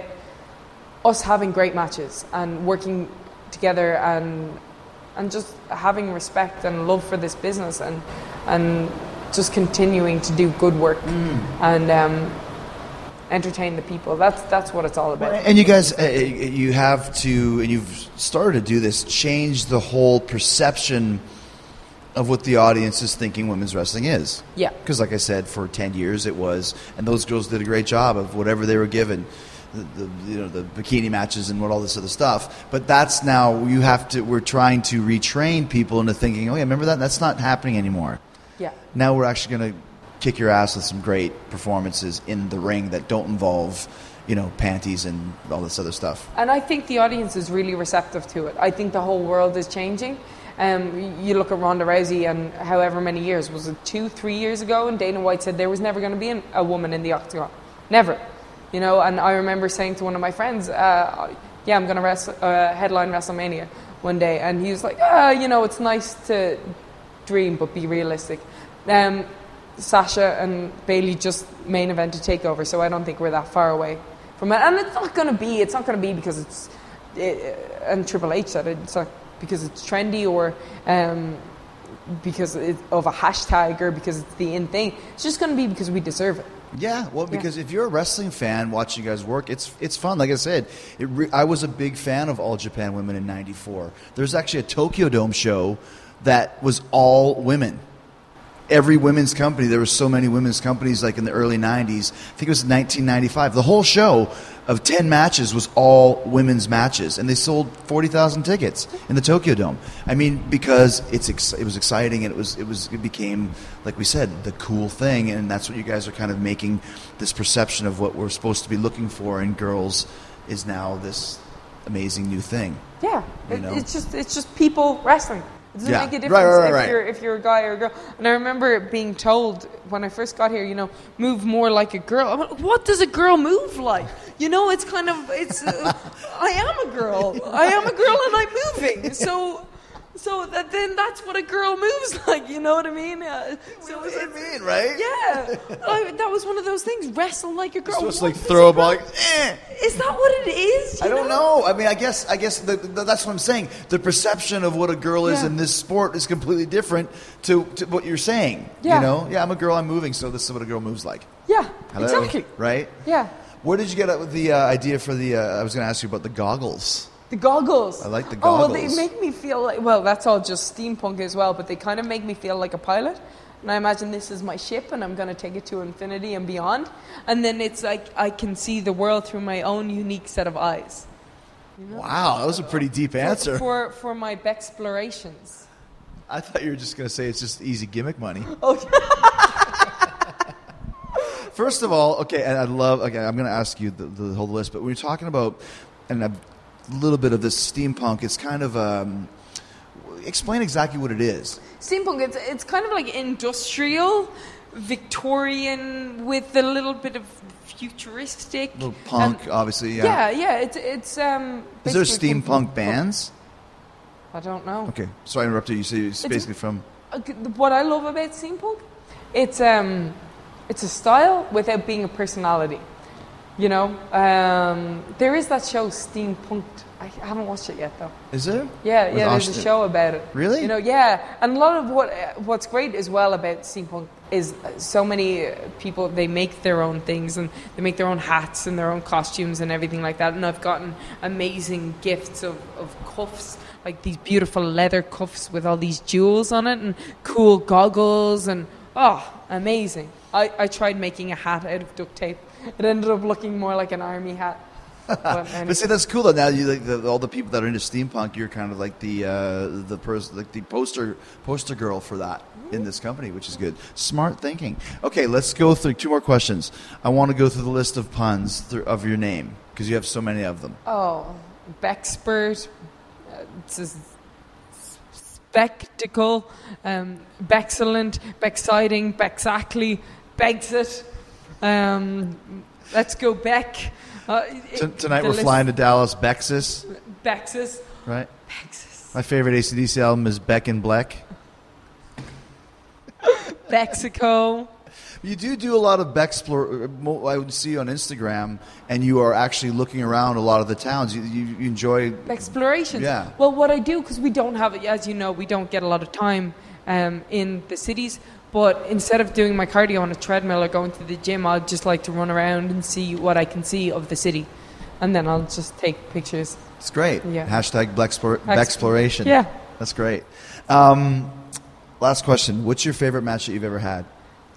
us having great matches and working together and and just having respect and love for this business and and just continuing to do good work and um, entertain the people. That's that's what it's all about. And you guys, uh, you have to, and you've started to do this, change the whole perception of what the audience is thinking women's wrestling is. Yeah. Because like I said, for ten years it was, and those girls did a great job of whatever they were given, the, the you know the bikini matches and what all this other stuff. But that's now, you have to, we're trying to retrain people into thinking, oh yeah, remember that? That's not happening anymore. Yeah. Now we're actually going to kick your ass with some great performances in the ring that don't involve, you know, panties and all this other stuff. And I think the audience is really receptive to it. I think the whole world is changing. Um, you look at Ronda Rousey and however many years, was it two, three years ago, and Dana White said there was never going to be an, a woman in the octagon. Never. You know, and I remember saying to one of my friends, uh, yeah, I'm going to wrestle, uh, headline WrestleMania one day. And he was like, ah, you know, it's nice to dream, but be realistic. Um, Sasha and Bailey just main evented TakeOver, so I don't think we're that far away from it. And it's not going to be, it's not going to be because it's, it, and Triple H said it, it's not because it's trendy or um, because it, of a hashtag or because it's the in thing. It's just going to be because we deserve it. Yeah, well, because yeah. if you're a wrestling fan watching you guys work, it's it's fun. Like I said, it re- I was a big fan of All Japan Women in ninety-four. There's actually a Tokyo Dome show that was all women. Every women's company, there were so many women's companies like in the early nineties. I think it was nineteen ninety-five. The whole show of ten matches was all women's matches, and they sold forty thousand tickets in the Tokyo Dome. I mean, because it's ex- it was exciting, and it was it was it became, like we said, the cool thing, and that's what you guys are kind of making this perception of what we're supposed to be looking for in girls is now this amazing new thing. Yeah, You it, know? it's just it's just people wrestling. It doesn't Yeah. make a Right, difference right, right, if right. you're if you're a guy or a girl. And I remember being told when I first got here, you know, move more like a girl. I'm like, what does a girl move like? You know, it's kind of it's. Uh, I am a girl. I am a girl, and I'm moving. So, so that, then that's what a girl moves like. You know what I mean? Uh, so What does that it's- mean, right? Yeah, I, that was one of those things. Wrestle like a girl. Supposed to What like does throw a girl- ball, like, eh. Is that what it is? I You don't know. I mean, I guess I guess the, the, that's what I'm saying. The perception of what a girl is Yeah. in this sport is completely different to, to what you're saying. Yeah. You know, yeah, I'm a girl, I'm moving, so this is what a girl moves like. Yeah, Hello? exactly. Right? Yeah. Where did you get up with the uh, idea for the? Uh, I was going to ask you about the goggles. The goggles. I like the Oh, well, they goggles. make me feel like, well, that's all just steampunk as well, but they kind of make me feel like a pilot. And I imagine this is my ship and I'm going to take it to infinity and beyond. And then it's like I can see the world through my own unique set of eyes. Wow, that was a pretty deep answer. For, for my Bexplorations. I thought you were just going to say it's just easy gimmick money. Oh, First of all, okay, and I love. Okay, I'm going to ask you the, the whole list, but when you're talking about and a little bit of this steampunk, it's kind of um, explain exactly what it is. steampunk, it's, it's kind of like industrial, Victorian with a little bit of futuristic. A little punk, and- obviously. Yeah. Yeah, yeah, it's it's. Um, Is there basically from- steampunk bands? I don't know. Okay, sorry I interrupted you. So it's It's- basically from. Okay, what I love about steampunk, it's um, it's a style without being a personality. You know, um, there is that show Steampunked. I haven't watched it yet though. Is there? Yeah, With yeah. There's Austin- a show about it. Really? You know, yeah. And a lot of what uh, what's great as well about steampunk is uh, so many uh, people, they make their own things and they make their own hats and their own costumes and everything like that. And I've gotten amazing gifts of, of cuffs, like these beautiful leather cuffs with all these jewels on it and cool goggles and oh, amazing. I, I tried making a hat out of duct tape. It ended up looking more like an army hat. But, anyway. But see, that's cool though. Now you like the, all the people that are into steampunk. You're kind of like the uh, the person, like the poster poster girl for that in this company, which is good. Smart thinking. Okay, let's go through two more questions. I want to go through the list of puns th- of your name because you have so many of them. Oh, Bexpert, uh, it's a s- spectacle, um, Bexcellent, Bexciting, Bexactly, Begsit, Um, let's go Beck. Uh, T- tonight the we're list- flying to Dallas, Bexus, Bexus. right? Bexus. My favorite A C D C album is Beck and Black. Bexico. You do do a lot of Bexplore. I would see you on Instagram, and you are actually looking around a lot of the towns. You, you, you enjoy. Explorations. Yeah. Well, what I do, because we don't have it, as you know, we don't get a lot of time um, in the cities. But instead of doing my cardio on a treadmill or going to the gym, I'd just like to run around and see what I can see of the city. And then I'll just take pictures. It's great. Yeah. Hashtag Bexplor- Ex- Bexploration. Yeah. That's great. Um, last question. What's your favorite match that you've ever had?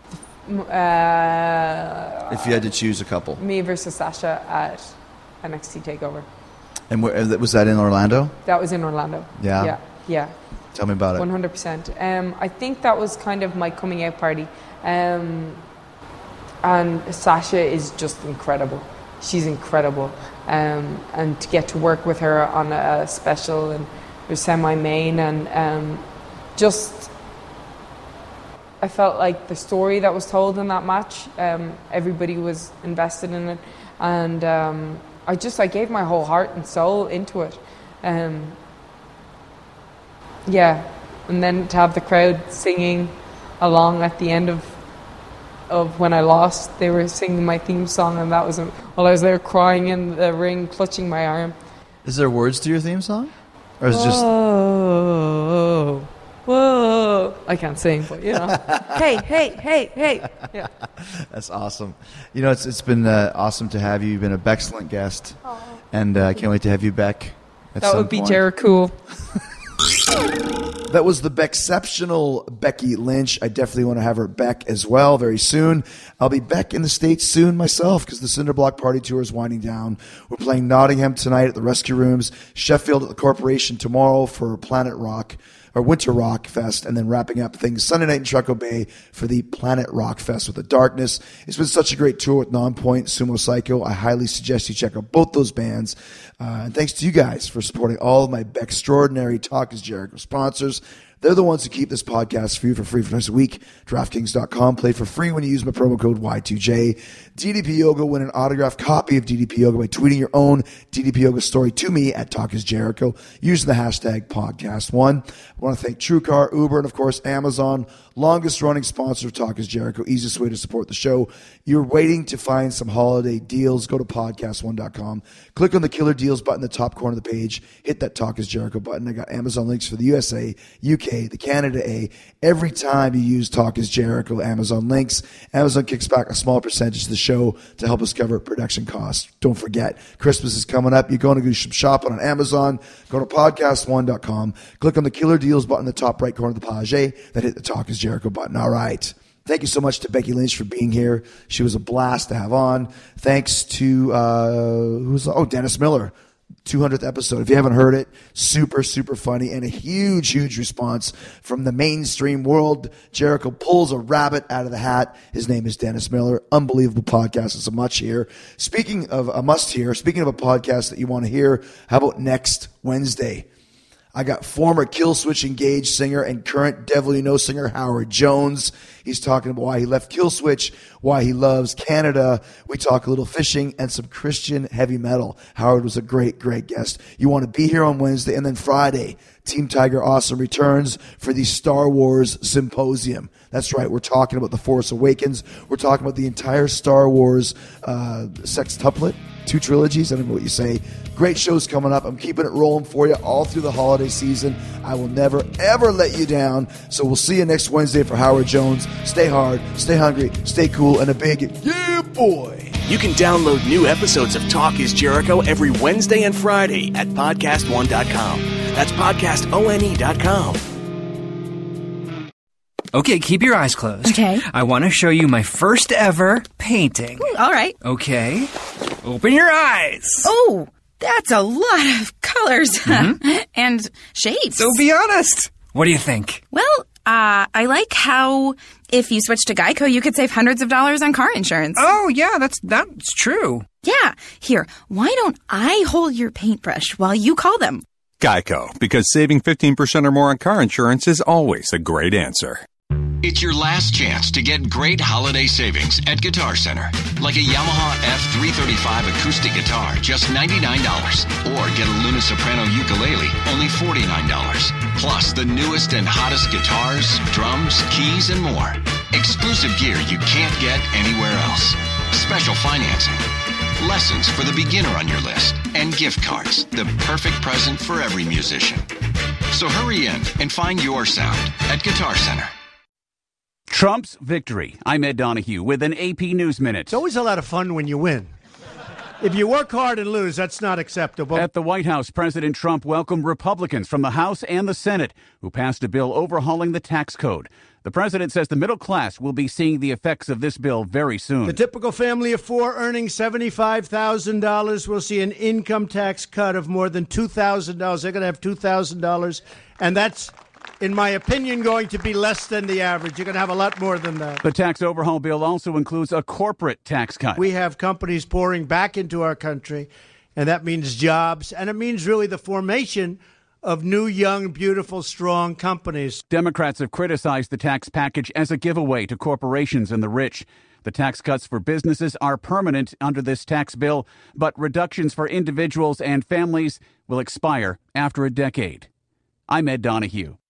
Uh, If you had to choose a couple. me versus Sasha at N X T TakeOver. And where, was that in Orlando? That was in Orlando. Yeah? Yeah. Yeah. Tell me about it. one hundred percent. Um, I think that was kind of my coming out party. Um, and Sasha is just incredible. She's incredible. Um, and to get to work with her on a, a special and her semi-main and um, just... I felt like the story that was told in that match, um, everybody was invested in it. And um, I just, I gave my whole heart and soul into it. Um, Yeah, and then to have the crowd singing along at the end of of when I lost, they were singing my theme song, and that was while I was there crying in the ring, clutching my arm. Is there words to your theme song? Or is it just... Whoa, whoa! I can't sing, but you know, hey, hey, hey, hey! Yeah, That's awesome. You know, it's it's been uh, awesome to have you. You've been an excellent guest. And uh, I can't wait to have you back at that some would be point. Jericho. That was the Beckceptional Becky Lynch. I definitely want to have her back as well very soon. I'll be back in the States soon myself because the Cinderblock Party Tour is winding down. We're playing Nottingham tonight at the Rescue Rooms, Sheffield at the Corporation tomorrow for Planet Rock, or Winter Rock Fest, and then wrapping up things Sunday night in Truckle Bay for the Planet Rock Fest with the Darkness. It's been such a great tour with Nonpoint, Sumo Psycho. I highly suggest you check out both those bands. Uh, and thanks to you guys for supporting all of my extraordinary Talk is Jericho sponsors. They're the ones who keep this podcast for you for free for the next week. DraftKings dot com. Play for free when you use my promo code Y two J. D D P Yoga. Win an autographed copy of D D P Yoga by tweeting your own D D P Yoga story to me at Talk is Jericho using the hashtag podcast one. I want to thank TrueCar, Uber, and of course Amazon. Longest running sponsor of Talk is Jericho. Easiest way to support the show. You're waiting to find some holiday deals. Go to podcast one dot com. Click on the Killer Deals button in the top corner of the page. Hit that Talk is Jericho button. I got Amazon links for the U S A, U K, the Canada A. Every time you use Talk is Jericho Amazon links, Amazon kicks back a small percentage of the show to help us cover production costs. Don't forget, Christmas is coming up. You're going to do some shopping on Amazon. Go to podcast one dot com. Click on the Killer Deals button in the top right corner of the page. Then hit the Talk is Jericho button. All right. Thank you so much to Becky Lynch for being here. She was a blast to have on. Thanks to, uh, who's, oh, Dennis Miller. two hundredth episode. If you haven't heard it, super, super funny and a huge, huge response from the mainstream world. Jericho pulls a rabbit out of the hat. His name is Dennis Miller. Unbelievable podcast. It's a much hear. Speaking of a must hear, speaking of a podcast that you want to hear, how about next Wednesday? I got former Killswitch Engage singer and current Devil You Know singer Howard Jones. He's talking about why he left Killswitch, why he loves Canada. We talk a little fishing and some Christian heavy metal. Howard was a great, great guest. You want to be here on Wednesday, and then Friday, Team Tiger Awesome returns for the Star Wars Symposium. That's right. We're talking about The Force Awakens. We're talking about the entire Star Wars uh, sextuplet, two trilogies. I don't know what you say. Great shows coming up. I'm keeping it rolling for you all through the holiday season. I will never, ever let you down. So we'll see you next Wednesday for Howard Jones. Stay hard, stay hungry, stay cool, and a big yeah, boy. You can download new episodes of Talk is Jericho every Wednesday and Friday at podcast one dot com. That's podcast one dot com. Okay, keep your eyes closed. Okay. I want to show you my first ever painting. Ooh, all right. Okay. Open your eyes. Oh, that's a lot of colors Mm-hmm. and shapes. So be honest. What do you think? Well, uh, I like how if you switch to Geico, you could save hundreds of dollars on car insurance. Oh, yeah, that's that's true. Yeah. Here, why don't I hold your paintbrush while you call them? Geico, because saving fifteen percent or more on car insurance is always a great answer. It's your last chance to get great holiday savings at Guitar Center, like a Yamaha F three thirty-five acoustic guitar, just ninety-nine dollars, or get a Luna Soprano ukulele, only forty-nine dollars. Plus the newest and hottest guitars, drums, keys, and more. Exclusive gear you can't get anywhere else. Special financing. Lessons for the beginner on your list. And gift cards, the perfect present for every musician. So hurry in and find your sound at Guitar Center. Trump's victory. I'm Ed Donahue with an A P News Minute. It's always a lot of fun when you win. If you work hard and lose, that's not acceptable. At the White House, President Trump welcomed Republicans from the House and the Senate who passed a bill overhauling the tax code. The president says the middle class will be seeing the effects of this bill very soon. The typical family of four earning seventy-five thousand dollars will see an income tax cut of more than two thousand dollars. They're going to have two thousand dollars, and that's, in my opinion, going to be less than the average. You're going to have a lot more than that. The tax overhaul bill also includes a corporate tax cut. We have companies pouring back into our country, and that means jobs, and it means really the formation of new, young, beautiful, strong companies. Democrats have criticized the tax package as a giveaway to corporations and the rich. The tax cuts for businesses are permanent under this tax bill, but reductions for individuals and families will expire after a decade. I'm Ed Donahue.